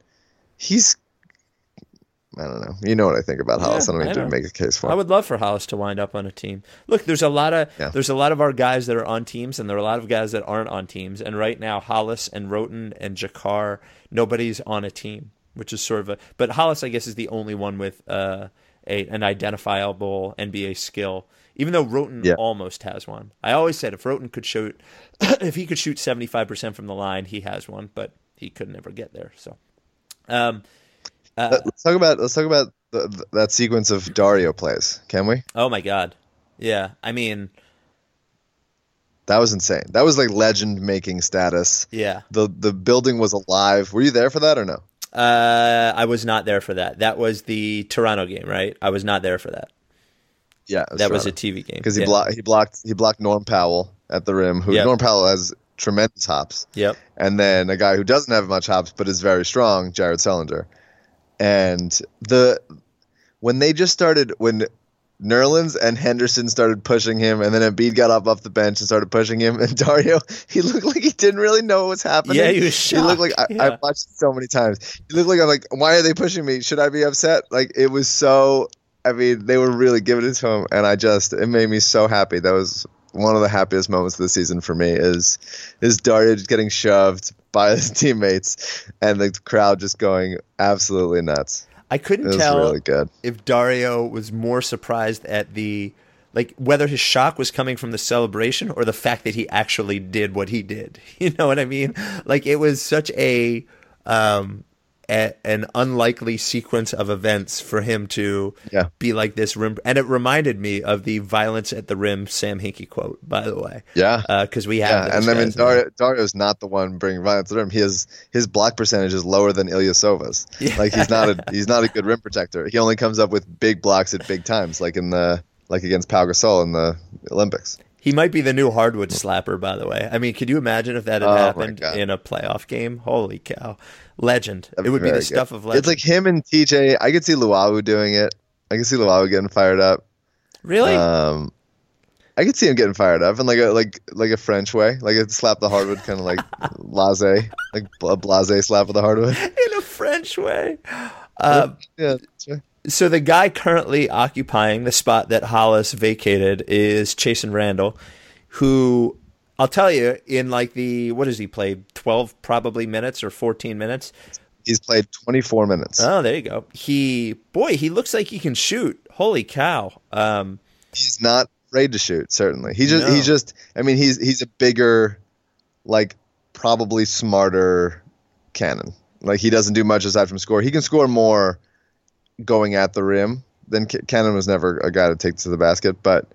I don't know. You know what I think about Hollis. I don't need to make a case for him. I would love for Hollis to wind up on a team. Look, there's a lot of our guys that are on teams, and there are a lot of guys that aren't on teams. And right now, Hollis and Roten and Jakar, nobody's on a team, which is sort of but Hollis, I guess, is the only one with an identifiable NBA skill. Even though Roten almost has one. I always said if Roten could shoot, if he could shoot 75% from the line, he has one, but he could never get there. So. Let's talk about that sequence of Dario plays, can we? Oh my God, yeah. I mean, that was insane. That was like legend making status. Yeah. The building was alive. Were you there for that or no? I was not there for that. That was the Toronto game, right? I was not there for that. Yeah, that was a TV game because he blocked Norm Powell at the rim. Norm Powell has tremendous hops. Yep. And then a guy who doesn't have much hops but is very strong, Jared Sellinger. And when Nerlens and Henderson started pushing him, and then Embiid got up off the bench and started pushing him, and Dario, he looked like he didn't really know what was happening. Yeah, he was shocked. He looked like I've watched it so many times. He looked like I'm like, why are they pushing me? Should I be upset? Like it was so. I mean, they were really giving it to him, and it made me so happy. That was one of the happiest moments of the season for me. Is Dario just getting shoved by his teammates and the crowd just going absolutely nuts. I couldn't tell really good. If Dario was more surprised at whether his shock was coming from the celebration or the fact that he actually did what he did. You know what I mean? Like it was such an unlikely sequence of events for him to be like this rim. And it reminded me of the violence at the rim Sam Hinkie quote, by the way. Yeah. Because we have and I mean, Dario's not the one bringing violence to the rim. His block percentage is lower than Ilyasova's. Yeah. Like he's not a good rim protector. He only comes up with big blocks at big times, like against Pau Gasol in the Olympics. He might be the new hardwood slapper, by the way. I mean, could you imagine if that had happened in a playoff game? Holy cow. Legend. It would be the stuff of legend. It's like him and TJ. I could see Luau doing it. I could see Luau getting fired up. Really? I could see him getting fired up in like a French way. Like a slap the hardwood, kind of like blasé. Like a blasé slap of the hardwood. In a French way. Yeah, that's right. So the guy currently occupying the spot that Hollis vacated is Chasson Randle, who I'll tell you in what has he played? 12 probably minutes or 14 minutes? He's played 24 minutes. Oh, there you go. He looks like he can shoot. Holy cow. He's not afraid to shoot, certainly. He's a bigger, like probably smarter Cannon. Like he doesn't do much aside from score. He can score more going at the rim. Then Cannon was never a guy to take to the basket, but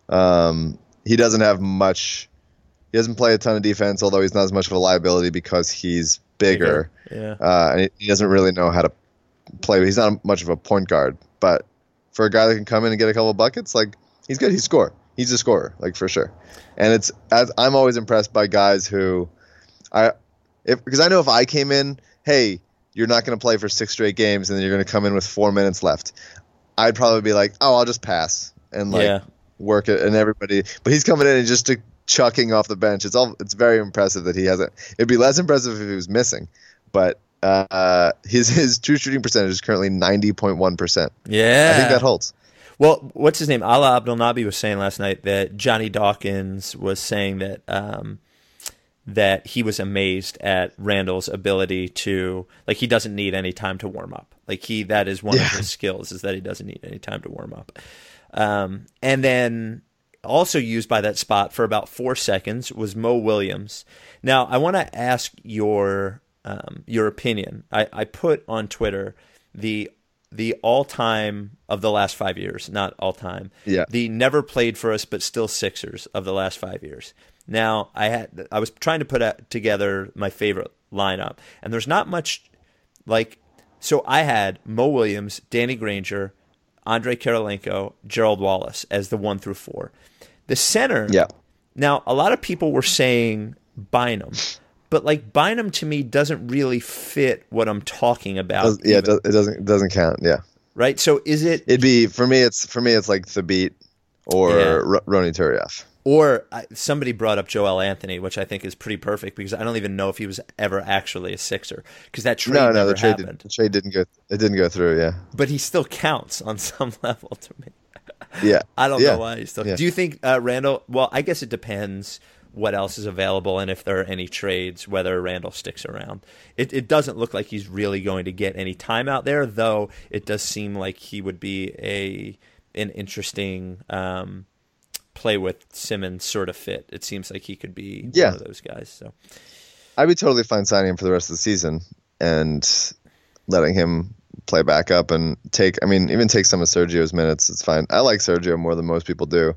he doesn't have much. He doesn't play a ton of defense, although he's not as much of a liability because he's bigger. Yeah. And he doesn't really know how to play. He's not much of a point guard, but for a guy that can come in and get a couple of buckets, like he's good. He's a scorer, like for sure. And I'm always impressed by guys who, because I know if I came in, hey, you're not going to play for 6 straight games, and then you're going to come in with 4 minutes left, I'd probably be like, oh, I'll just pass and work it. And everybody, but he's coming in and just chucking off the bench. It's very impressive that he hasn't. It'd be less impressive if he was missing, but his true shooting percentage is currently 90.1%. Yeah, I think that holds. Well, what's his name? Ala Abdelnaby was saying last night that Johnny Dawkins was saying that that he was amazed at Randall's ability to, like, he doesn't need any time to warm up. Like that is one of his skills, is that he doesn't need any time to warm up. And then also used by that spot for about 4 seconds was Mo Williams. Now, I want to ask your opinion. I put on Twitter the the all-time of the last 5 years, not all-time. Yeah. The never played for us but still Sixers of the last 5 years. Now, I was trying to put together my favorite lineup, and there's not much like. So I had Mo Williams, Danny Granger, Andrei Kirilenko, Gerald Wallace as the 1 through 4. The center. Yeah. Now, a lot of people were saying Bynum, but like Bynum to me doesn't really fit what I'm talking about. It doesn't count. Yeah. Right. So is it? It'd be for me. It's like Thabit or Rony Turiev. Or somebody brought up Joel Anthony, which I think is pretty perfect because I don't even know if he was ever actually a Sixer because that trade never happened. The trade didn't go. It didn't go through. Yeah. But he still counts on some level to me. Yeah. I don't know why he still. Yeah. Do you think Randall? Well, I guess it depends what else is available and if there are any trades, whether Randall sticks around. It doesn't look like he's really going to get any time out there, though it does seem like he would be an interesting play with Simmons sort of fit. It seems like he could be one of those guys. So I'd be totally fine signing him for the rest of the season and letting him play back up and even take some of Sergio's minutes. It's fine. I like Sergio more than most people do.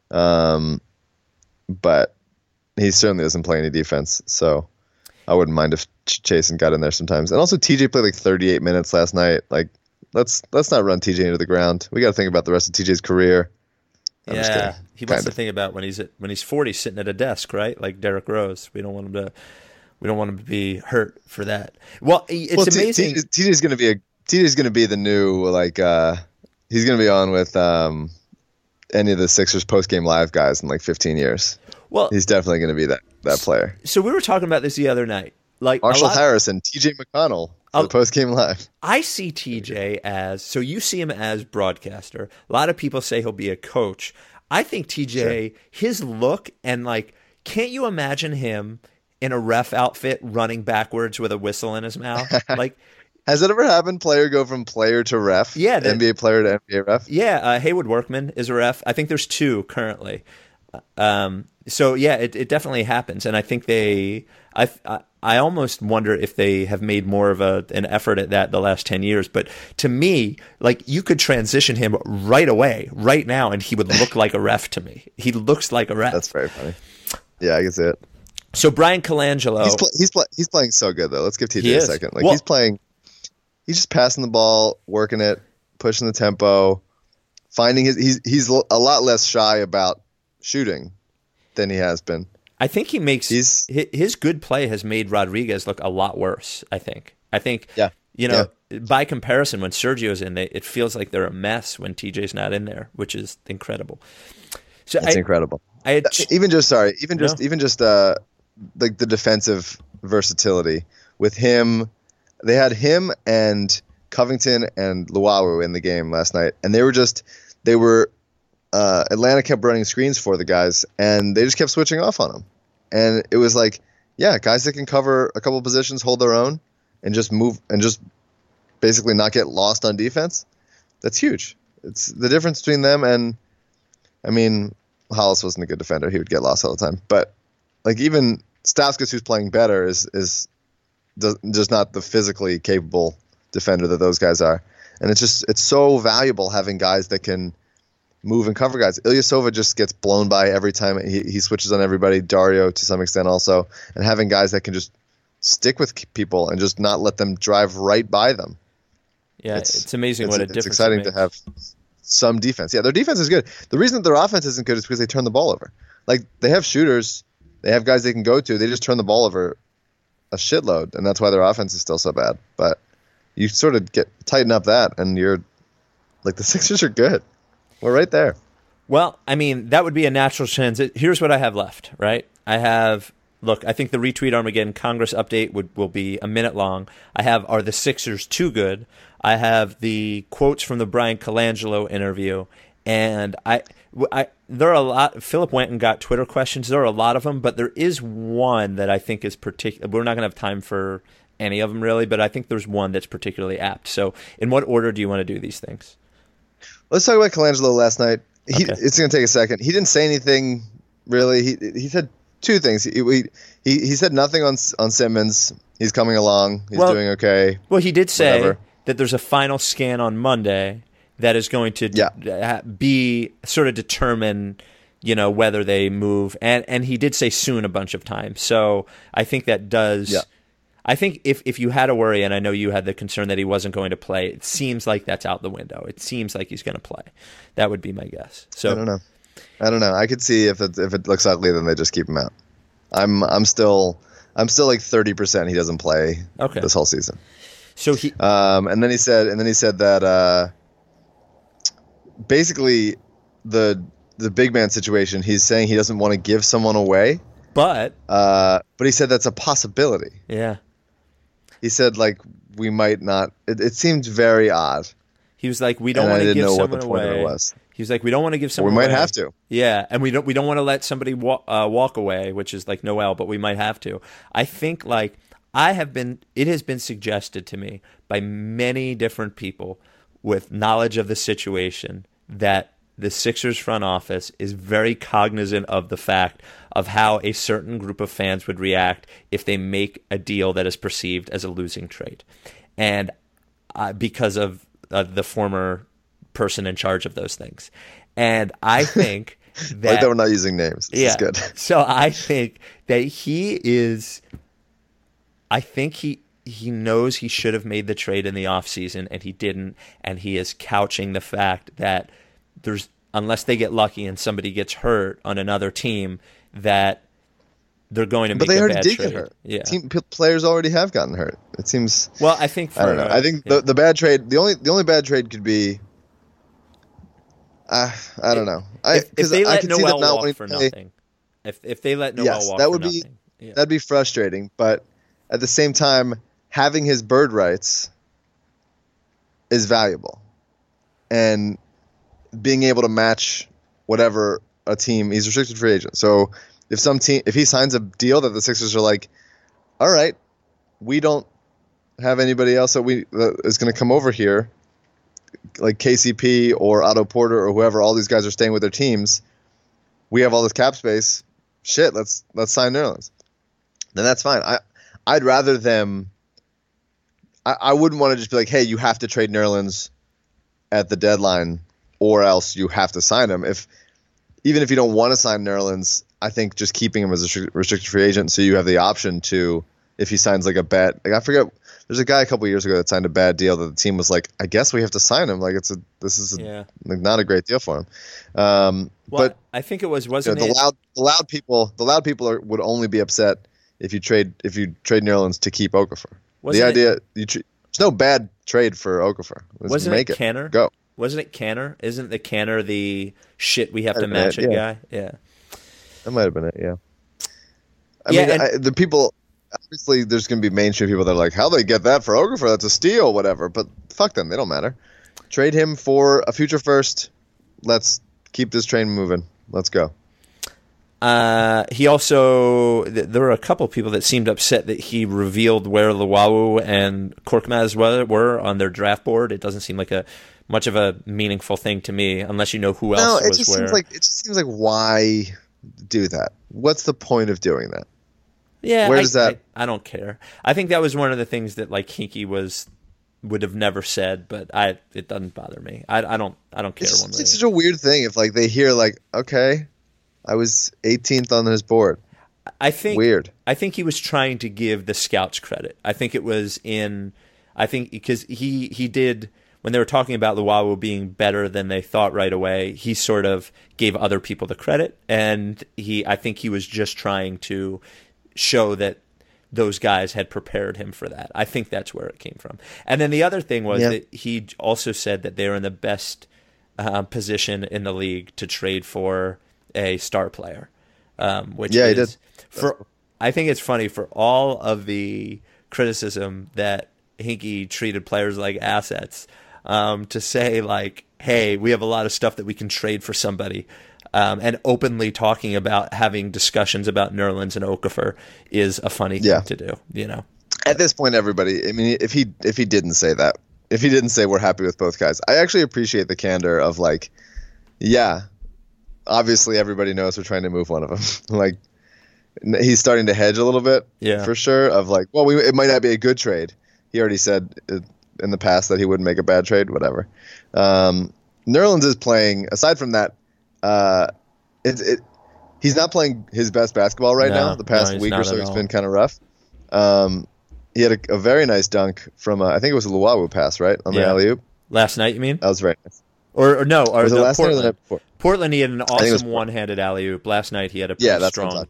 But he certainly doesn't play any defense, so I wouldn't mind if Chasen got in there sometimes. And also, TJ played like 38 minutes last night. Like, let's not run TJ into the ground. We got to think about the rest of TJ's career. He wants to think about when he's 40, sitting at a desk, right? Like Derrick Rose. We don't want him to be hurt for that. Well, it's amazing. TJ's going to be the new he's going to be on with any of the Sixers post-game live guys in like 15 years. Well, he's definitely going to be that player. So we were talking about this the other night. Like Marshall Harris and TJ McConnell for the post-game live. I see TJ so you see him as broadcaster. A lot of people say he'll be a coach. I think TJ, his look and like, can't you imagine him in a ref outfit running backwards with a whistle in his mouth? Like, has it ever happened? Player go from player to ref? Yeah, NBA player to NBA ref. Yeah, Haywood Workman is a ref. I think there's 2 currently. So yeah, it definitely happens, and I think I almost wonder if they have made more of an effort at that the last 10 years. But to me, like, you could transition him right away, right now, and he would look like a ref to me. He looks like a ref. That's very funny. Yeah, I can see it. So Brian Colangelo, he's playing so good though. Let's give TJ a second. Like, he's just passing the ball, working it, pushing the tempo, finding he's a lot less shy about shooting than he has been. I think he makes his good play has made Rodriguez look a lot worse. I think by comparison, when Sergio's in, it feels like they're a mess when TJ's not in there, which is incredible. So it's incredible. Like the defensive versatility with him. They had him and Covington and Luau in the game last night, and Atlanta kept running screens for the guys, and they just kept switching off on them. And it was like, guys that can cover a couple of positions, hold their own, and just move and just basically not get lost on defense. That's huge. It's the difference between them and, Hollis wasn't a good defender. He would get lost all the time. But like even Stauskas, who's playing better, is just not the physically capable defender that those guys are. And it's so valuable having guys that can move and cover guys. Ilyasova just gets blown by every time he switches on everybody. Dario to some extent also, and having guys that can just stick with people and just not let them drive right by them. Yeah, it's amazing what a difference. It's exciting to have some defense. Yeah, their defense is good. The reason that their offense isn't good is because they turn the ball over. Like, they have shooters, they have guys they can go to. They just turn the ball over a shitload, and that's why their offense is still so bad. But you sort of tighten up that, and you're like, the Sixers are good. We're right there. Well, that would be a natural transition. Here's what I have left, right? I think the Retweet Armageddon Congress update will be a minute long. I have, are the Sixers too good? I have the quotes from the Brian Colangelo interview. And there are a lot. Philip went and got Twitter questions. There are a lot of them, but there is one that I think is particular. We're not going to have time for any of them really, but I think there's one that's particularly apt. So in what order do you want to do these things? Let's talk about Colangelo last night. It's going to take a second. He didn't say anything really. He said 2 things. He said nothing on Simmons. He's coming along. He's doing okay. Well, he did say that there's a final scan on Monday that is going to be sort of determine, whether they move. And he did say soon a bunch of times. So I think that does. Yeah. I think if you had a worry, and I know you had the concern that he wasn't going to play, it seems like that's out the window. It seems like he's going to play. That would be my guess. So I don't know. I could see if it looks ugly, then they just keep him out. I'm still like 30% he doesn't play this whole season. So he and then he said that basically the big man situation. He's saying he doesn't want to give someone away, but he said that's a possibility. Yeah. He said, like, we might not. It seemed very odd. He was like, we don't want to give someone away. Was. He was like, we don't want to give someone away. We might have to. Yeah, and we don't want to let somebody walk away, which is like Noel, but we might have to. I think, like, it has been suggested to me by many different people with knowledge of the situation that the Sixers front office is very cognizant of the fact of how a certain group of fans would react if they make a deal that is perceived as a losing trade. And because of the former person in charge of those things. And I think that... like that we're not using names. This is good. So I think that he is... I think he knows he should have made the trade in the offseason, and he didn't, and he is couching the fact that there's, unless they get lucky and somebody gets hurt on another team, that they're going to make a bad trade. But they already did get hurt. Yeah. Players already have gotten hurt. It seems. Well, I think. I don't know. I think the bad trade. The only bad trade could be. I don't know. If they let Noel walk for nothing. If they let Noel walk for nothing. That'd be frustrating. But at the same time, having his bird rights is valuable, and being able to match whatever a team, he's a restricted free agent. So if he signs a deal that the Sixers are like, all right, we don't have anybody else that is going to come over here, like KCP or Otto Porter or whoever, all these guys are staying with their teams. We have all this cap space. Shit, let's sign Nerlens. Then that's fine. I'd rather them. I wouldn't want to just be like, hey, you have to trade Nerlens at the deadline, or else you have to sign him. Even if you don't want to sign Nerlens, I think just keeping him as a restricted free agent, so you have the option to, if he signs like a bad, like I forget, there's a guy a couple years ago that signed a bad deal that the team was like, I guess we have to sign him. Like like not a great deal for him. But I think it wasn't the loud people would only be upset if you trade Nerlens to keep Okafor. There's no bad trade for Okafor. Wasn't it Canner? Go. Wasn't it Canner? Isn't the Canner the shit we have to match it guy? Yeah. That might have been it, yeah. I mean, the people, obviously there's going to be mainstream people that are like, how they get that for Okafor? That's a steal, whatever. But fuck them. They don't matter. Trade him for a future first. Let's keep this train moving. Let's go. He also, there were a couple of people that seemed upset that he revealed where Luwawu and Korkmaz were on their draft board. It doesn't seem like much of a meaningful thing to me, unless you know who else was where. It just seems like, why do that? What's the point of doing that? Yeah, where does that? I don't care. I think that was one of the things that like Hinkie would have never said, but it doesn't bother me. I don't care. It's such a weird thing if like they hear like, okay, I was 18th on his board. Weird. I think he was trying to give the scouts credit. I think it was because he did, when they were talking about Luwawu being better than they thought right away, he sort of gave other people the credit, and I think he was just trying to show that those guys had prepared him for that. I think that's where it came from. And then the other thing was that he also said that they're in the best position in the league to trade for a star player, which he did. I think it's funny for all of the criticism that Hinkie treated players like assets, to say like, hey, we have a lot of stuff that we can trade for somebody, and openly talking about having discussions about Nerlens and Okafor is a funny thing to do, you know. At this point, everybody, I mean, if he didn't say that, if he didn't say we're happy with both guys, I actually appreciate the candor of like, obviously everybody knows we're trying to move one of them. Like, he's starting to hedge a little bit, for sure, of like, well, it might not be a good trade. He already said in the past that he wouldn't make a bad trade. Whatever. Nerlens is playing. Aside from that, he's not playing his best basketball right now. The past week or so, it's been kind of rough. He had a very nice dunk from I think it was a Luwawu pass, right, on the alley-oop. Last night, you mean? That was very nice. Or no, or was it last Portland. night or the night before? Portland, he had an awesome one-handed alley-oop. Last night, he had a pretty strong.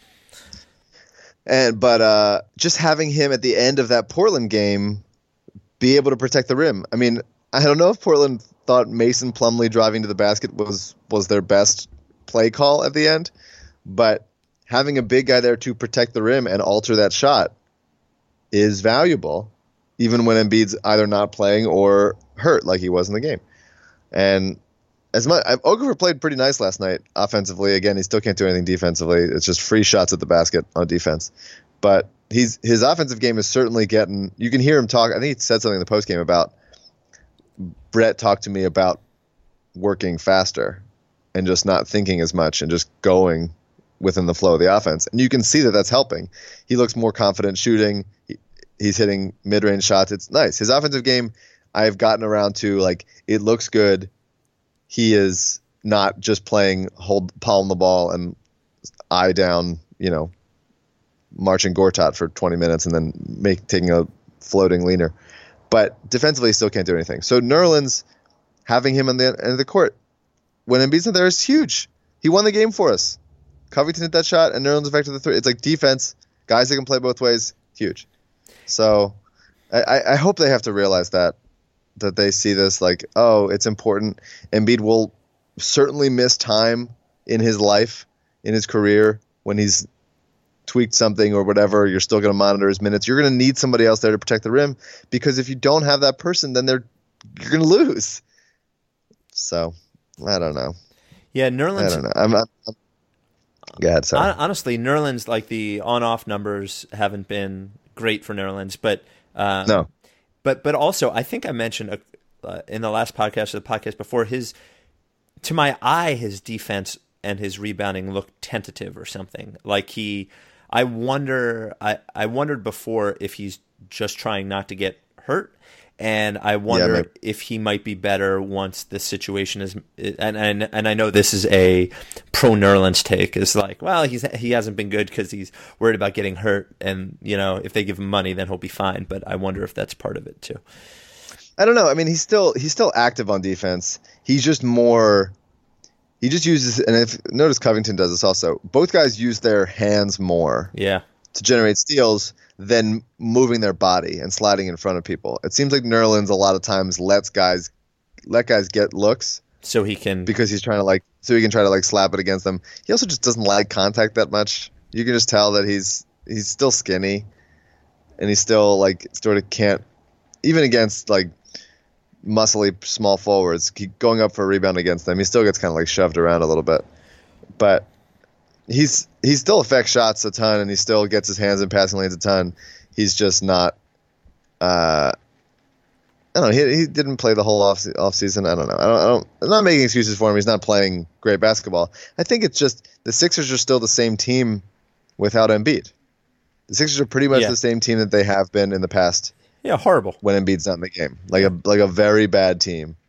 But just having him at the end of that Portland game be able to protect the rim. I mean, I don't know if Portland thought Mason Plumlee driving to the basket was their best play call at the end, but having a big guy there to protect the rim and alter that shot is valuable, even when Embiid's either not playing or hurt like he was in the game. And as much Okafor played pretty nice last night offensively. Again, he still can't do anything defensively. It's just free shots at the basket on defense. But his offensive game is certainly getting. You can hear him talk. I think he said something in the postgame about Brett talked to me about working faster and just not thinking as much and just going within the flow of the offense. And you can see that that's helping. He looks more confident shooting. He's hitting mid-range shots. It's nice. His offensive game, I've gotten around to, like, it looks good. He is not just playing palm the ball and eye down, marching Gortat for 20 minutes and then taking a floating leaner. But defensively, he still can't do anything. So Nerlens, having him on the end of the court, when Embiid's not there, is huge. He won the game for us. Covington hit that shot, and Nerlens affected the three. It's like defense, guys that can play both ways, huge. So I hope they have to realize that they see this like, oh, it's important. Embiid will certainly miss time in his life, in his career, when he's tweaked something or whatever. You're still going to monitor his minutes. You're going to need somebody else there to protect the rim, because if you don't have that person, then you're going to lose. So I don't know. Yeah, Nerlens. I don't know. Go ahead, sorry. Honestly, Nerlens, like, the on-off numbers haven't been great for Nerlens, but no. But also, I think I mentioned in the last podcast or the podcast before, to my eye, his defense and his rebounding looked tentative or something. Like I wondered before if he's just trying not to get hurt. And I wonder if he might be better once the situation is. And I know this is a pro Nerlens take. It's like, well, he hasn't been good because he's worried about getting hurt, and if they give him money, then he'll be fine. But I wonder if that's part of it too. I don't know. I mean, he's still active on defense. He's just more. He just uses, and notice Covington does this also. Both guys use their hands more. Yeah. To generate steals than moving their body and sliding in front of people. It seems like Nerlens a lot of times let guys get looks so he can, because he's trying to try to slap it against them. He also just doesn't like contact that much. You can just tell that he's still skinny, and he's still sort of can't, even against muscly small forwards, going up for a rebound against them, he still gets kind of shoved around a little bit. But he still affects shots a ton, and he still gets his hands in passing lanes a ton. He's just not. I don't know. He didn't play the whole off season. I don't know. I'm not making excuses for him. He's not playing great basketball. I think it's just the Sixers are still the same team without Embiid. The Sixers are pretty much the same team that they have been in the past. Yeah, horrible. When Embiid's not in the game, like a very bad team.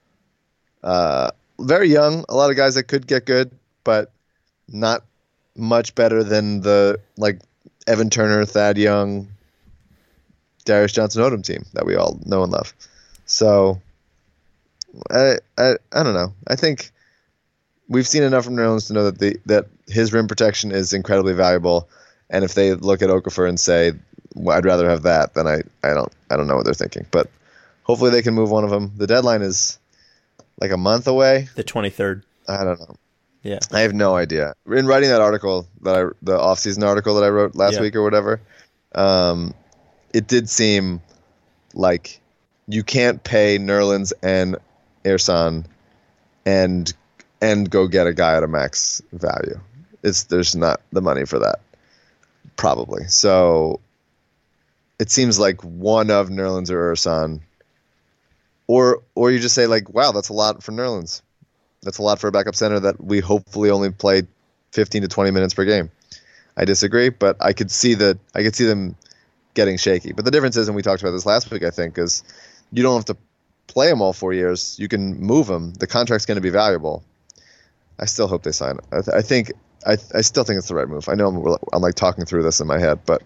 Very young. A lot of guys that could get good, but not much better than the Evan Turner, Thad Young, Darius Johnson-Odom team that we all know and love. So I don't know. I think we've seen enough from Nerlens to know that his rim protection is incredibly valuable. And if they look at Okafor and say, well, I'd rather have that, then I don't know what they're thinking. But hopefully they can move one of them. The deadline is a month away. The 23rd. I don't know. Yeah, I have no idea. In writing that article the off-season article that I wrote last week or whatever, it did seem like you can't pay Nerlens and Ersan and go get a guy at a max value. There's not the money for that, probably. So it seems like one of Nerlens or Ersan, or you just say wow, that's a lot for Nerlens. That's a lot for a backup center that we hopefully only play 15 to 20 minutes per game. I disagree, but I could see them getting shaky. But the difference is, and we talked about this last week, I think, is you don't have to play him all 4 years. You can move him. The contract's going to be valuable. I still hope they sign it. I still think it's the right move. I know I'm like talking through this in my head, but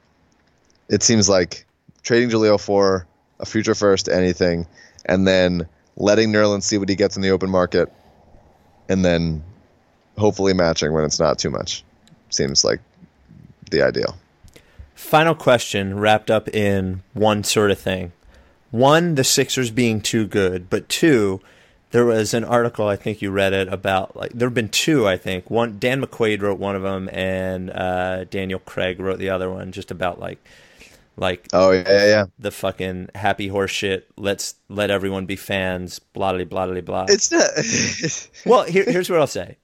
it seems like trading Jaleel for a future first, anything, and then letting Nerlens see what he gets in the open market, and then hopefully matching when it's not too much. Seems like the ideal. Final question wrapped up in one sort of thing. One, the Sixers being too good, but two, there was an article, I think you read it, about, like, there have been two, I think. One, Dan McQuaid wrote one of them, and Daniel Craig wrote the other one, just about like oh yeah the fucking happy horse shit. Let's let everyone be fans. Blah blah blah blah. It's not. Well, here's what I'll say.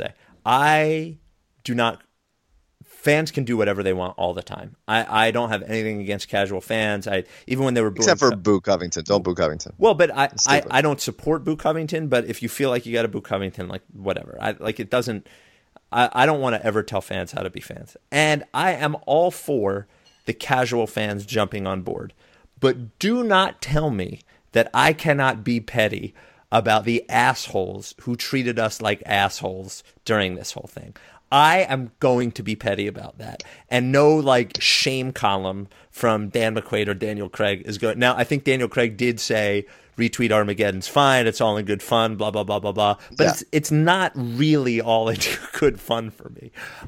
I do not. Fans can do whatever they want all the time. I don't have anything against casual fans. Even when they were booing, except for Boo Covington. Don't boo Covington. Well, but I don't support Boo Covington. But if you feel like you got to boo Covington, like whatever. It doesn't. I don't want to ever tell fans how to be fans. And I am all for the casual fans jumping on board. But do not tell me that I cannot be petty about the assholes who treated us like assholes during this whole thing. I am going to be petty about that. And no, like, shame column from Dan McQuaid or Daniel Craig is going. Now, I think Daniel Craig did say, retweet Armageddon's fine, it's all in good fun, blah, blah, blah, blah, blah. But it's not really all in good fun for me.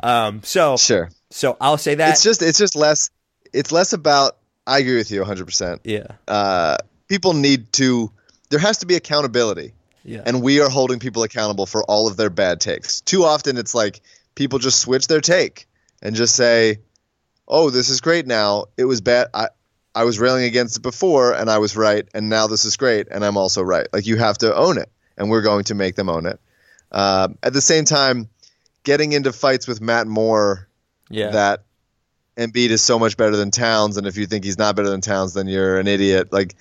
Sure. So I'll say that. It's just less. It's less about. I agree with you 100%. Yeah. People need to. There has to be accountability. Yeah. And we are holding people accountable for all of their bad takes. Too often, it's like people just switch their take and just say, "Oh, this is great now. It was bad. I was railing against it before, and I was right, and now this is great, and I'm also right." Like, you have to own it, and we're going to make them own it. At the same time, getting into fights with Matt Moore, that Embiid is so much better than Towns, and if you think he's not better than Towns, then you're an idiot. Like,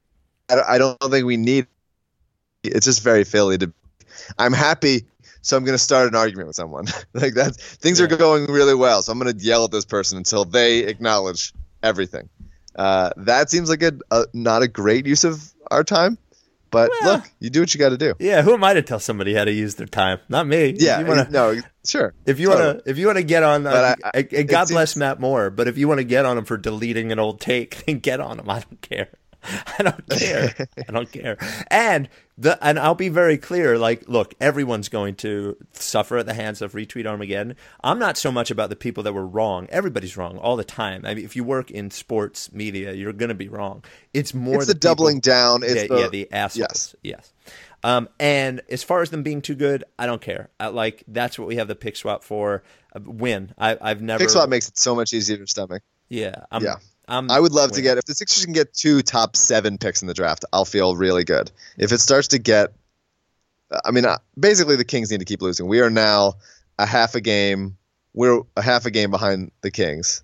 I don't think we need. It's just very Philly to. I'm happy, so I'm going to start an argument with someone. Like that. Things are going really well, so I'm going to yell at this person until they acknowledge everything. That seems like not a great use of our time, but look, you do what you got to do. Yeah, who am I to tell somebody how to use their time? Not me. Yeah, no, sure. If you want to get on, and God bless seems... Matt Moore, but if you want to get on him for deleting an old take, then get on him. I don't care. I don't care. And I'll be very clear. Like, look, everyone's going to suffer at the hands of Retweet Armageddon. I'm not so much about the people that were wrong. Everybody's wrong all the time. I mean, if you work in sports media, you're going to be wrong. It's more it's the doubling down. It's the assholes. Yes. And as far as them being too good, I don't care. That's what we have the pick swap for. Win. I've never. Pick swap makes it so much easier to stomach. Yeah. I would love to get, if the Sixers can get 2 top 7 picks in the draft, I'll feel really good. If it starts to get, basically the Kings need to keep losing. We are now a half a game behind the Kings.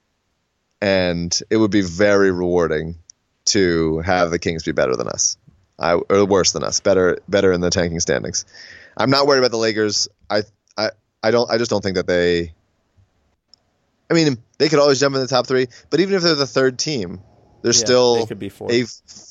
And it would be very rewarding to have the Kings be better than us. Or worse than us, better in the tanking standings. I'm not worried about the Lakers. I just don't think that they. I mean, they could always jump in the top 3, but even if they're the third team, there's still they could be a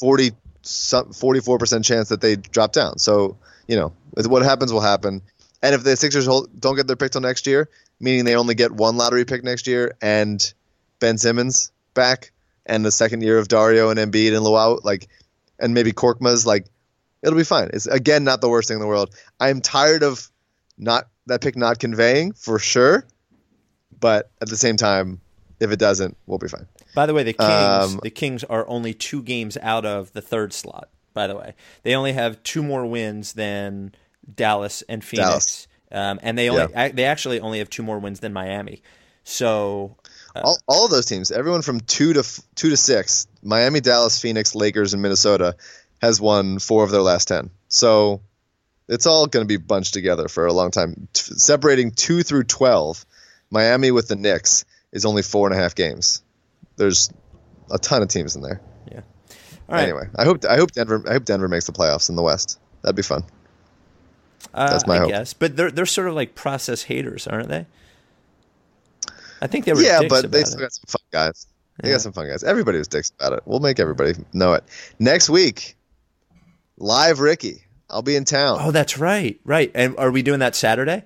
44% chance that they drop down. So, what happens will happen. And if the Sixers don't get their pick till next year, meaning they only get 1 lottery pick next year and Ben Simmons back and the second year of Dario and Embiid and Luau, and maybe Korkmaz, it'll be fine. It's, again, not the worst thing in the world. I'm tired of that pick not conveying, for sure. But at the same time, if it doesn't, we'll be fine. By the way, the Kings are only 2 games out of the 3rd slot. By the way, they only have 2 more wins than Dallas and Phoenix, and they actually only have 2 more wins than Miami. So all of those teams, everyone from 2 to 6, Miami, Dallas, Phoenix, Lakers, and Minnesota, has won 4 of their last 10. So it's all going to be bunched together for a long time. Separating 2 through 12. Miami with the Knicks is only 4.5 games. There's a ton of teams in there. Yeah. All right. Anyway, I hope Denver makes the playoffs in the West. That'd be fun. That's my hope. I guess, but they're sort of like process haters, aren't they? I think they were. Yeah, dicks but they about still it. got some fun guys. They got some fun guys. Everybody was dicks about it. We'll make everybody know it. Next week, live Ricky. I'll be in town. Oh, that's right. Right. And are we doing that Saturday?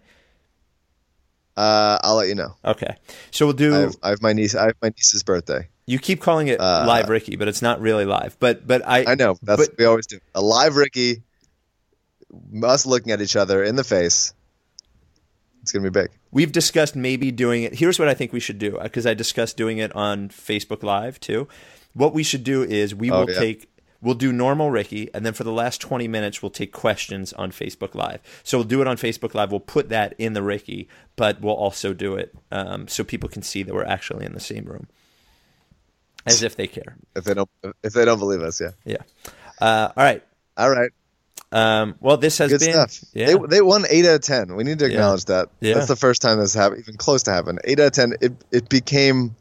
I'll let you know. Okay. So we'll do. I have my niece's birthday. You keep calling it live Ricky, but it's not really live. But I know. That's what we always do. A live Ricky, us looking at each other in the face. It's going to be big. We've discussed maybe doing it. Here's what I think we should do, because I discussed doing it on Facebook Live too. What we should do is we'll do normal Ricky, and then for the last 20 minutes, we'll take questions on Facebook Live. So we'll do it on Facebook Live. We'll put that in the Ricky, but we'll also do it so people can see that we're actually in the same room, as if they care. If they don't believe us, yeah. Yeah. All right. Well, this has good been stuff. Yeah. They won 8 out of 10. We need to acknowledge that. Yeah. That's the first time this happened, even close to happen. 8 out of 10. It became.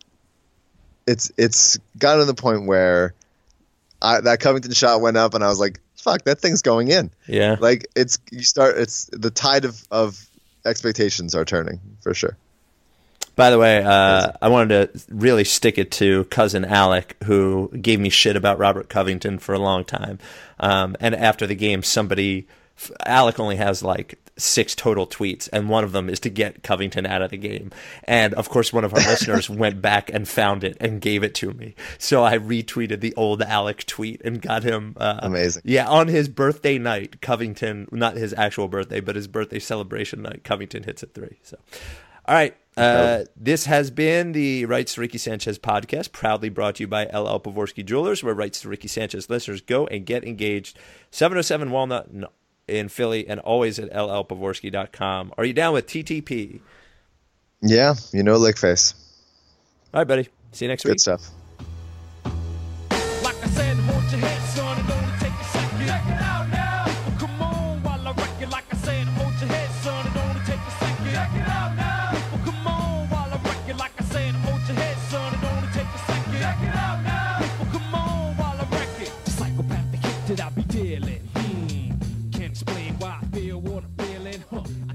It's gotten to the point where that Covington shot went up, and I was like, "Fuck, that thing's going in." Yeah. Like It's the tide of expectations are turning for sure. By the way, I wanted to really stick it to cousin Alec, who gave me shit about Robert Covington for a long time. And after the game, Alec only has like 6 total tweets, and one of them is to get Covington out of the game. And of course, one of our listeners went back and found it and gave it to me. So I retweeted the old Alec tweet and got him. Amazing. Yeah, on his birthday night, Covington, not his actual birthday, but his birthday celebration night, Covington hits a 3. So, all right. This has been the Rights to Ricky Sanchez podcast, proudly brought to you by LL Pavorsky Jewelers, where Rights to Ricky Sanchez listeners go and get engaged. 707 Walnut in Philly, and always at llpavorsky.com. Are you down with TTP? Yeah, Lickface. All right, buddy. See you next week. Good stuff. Like I said, hold your head, son, and only take a second. Check it out now. People, come on while I wreck it. Like I said, hold your head, son, and only take a second. Check it out now. People, come on while I wreck it. Like I said, hold your head, son, and only take a second. Check it out now. People, come on while I wreck it. The psychopathic hit that I be dealing. Can't explain why I feel what I'm feeling.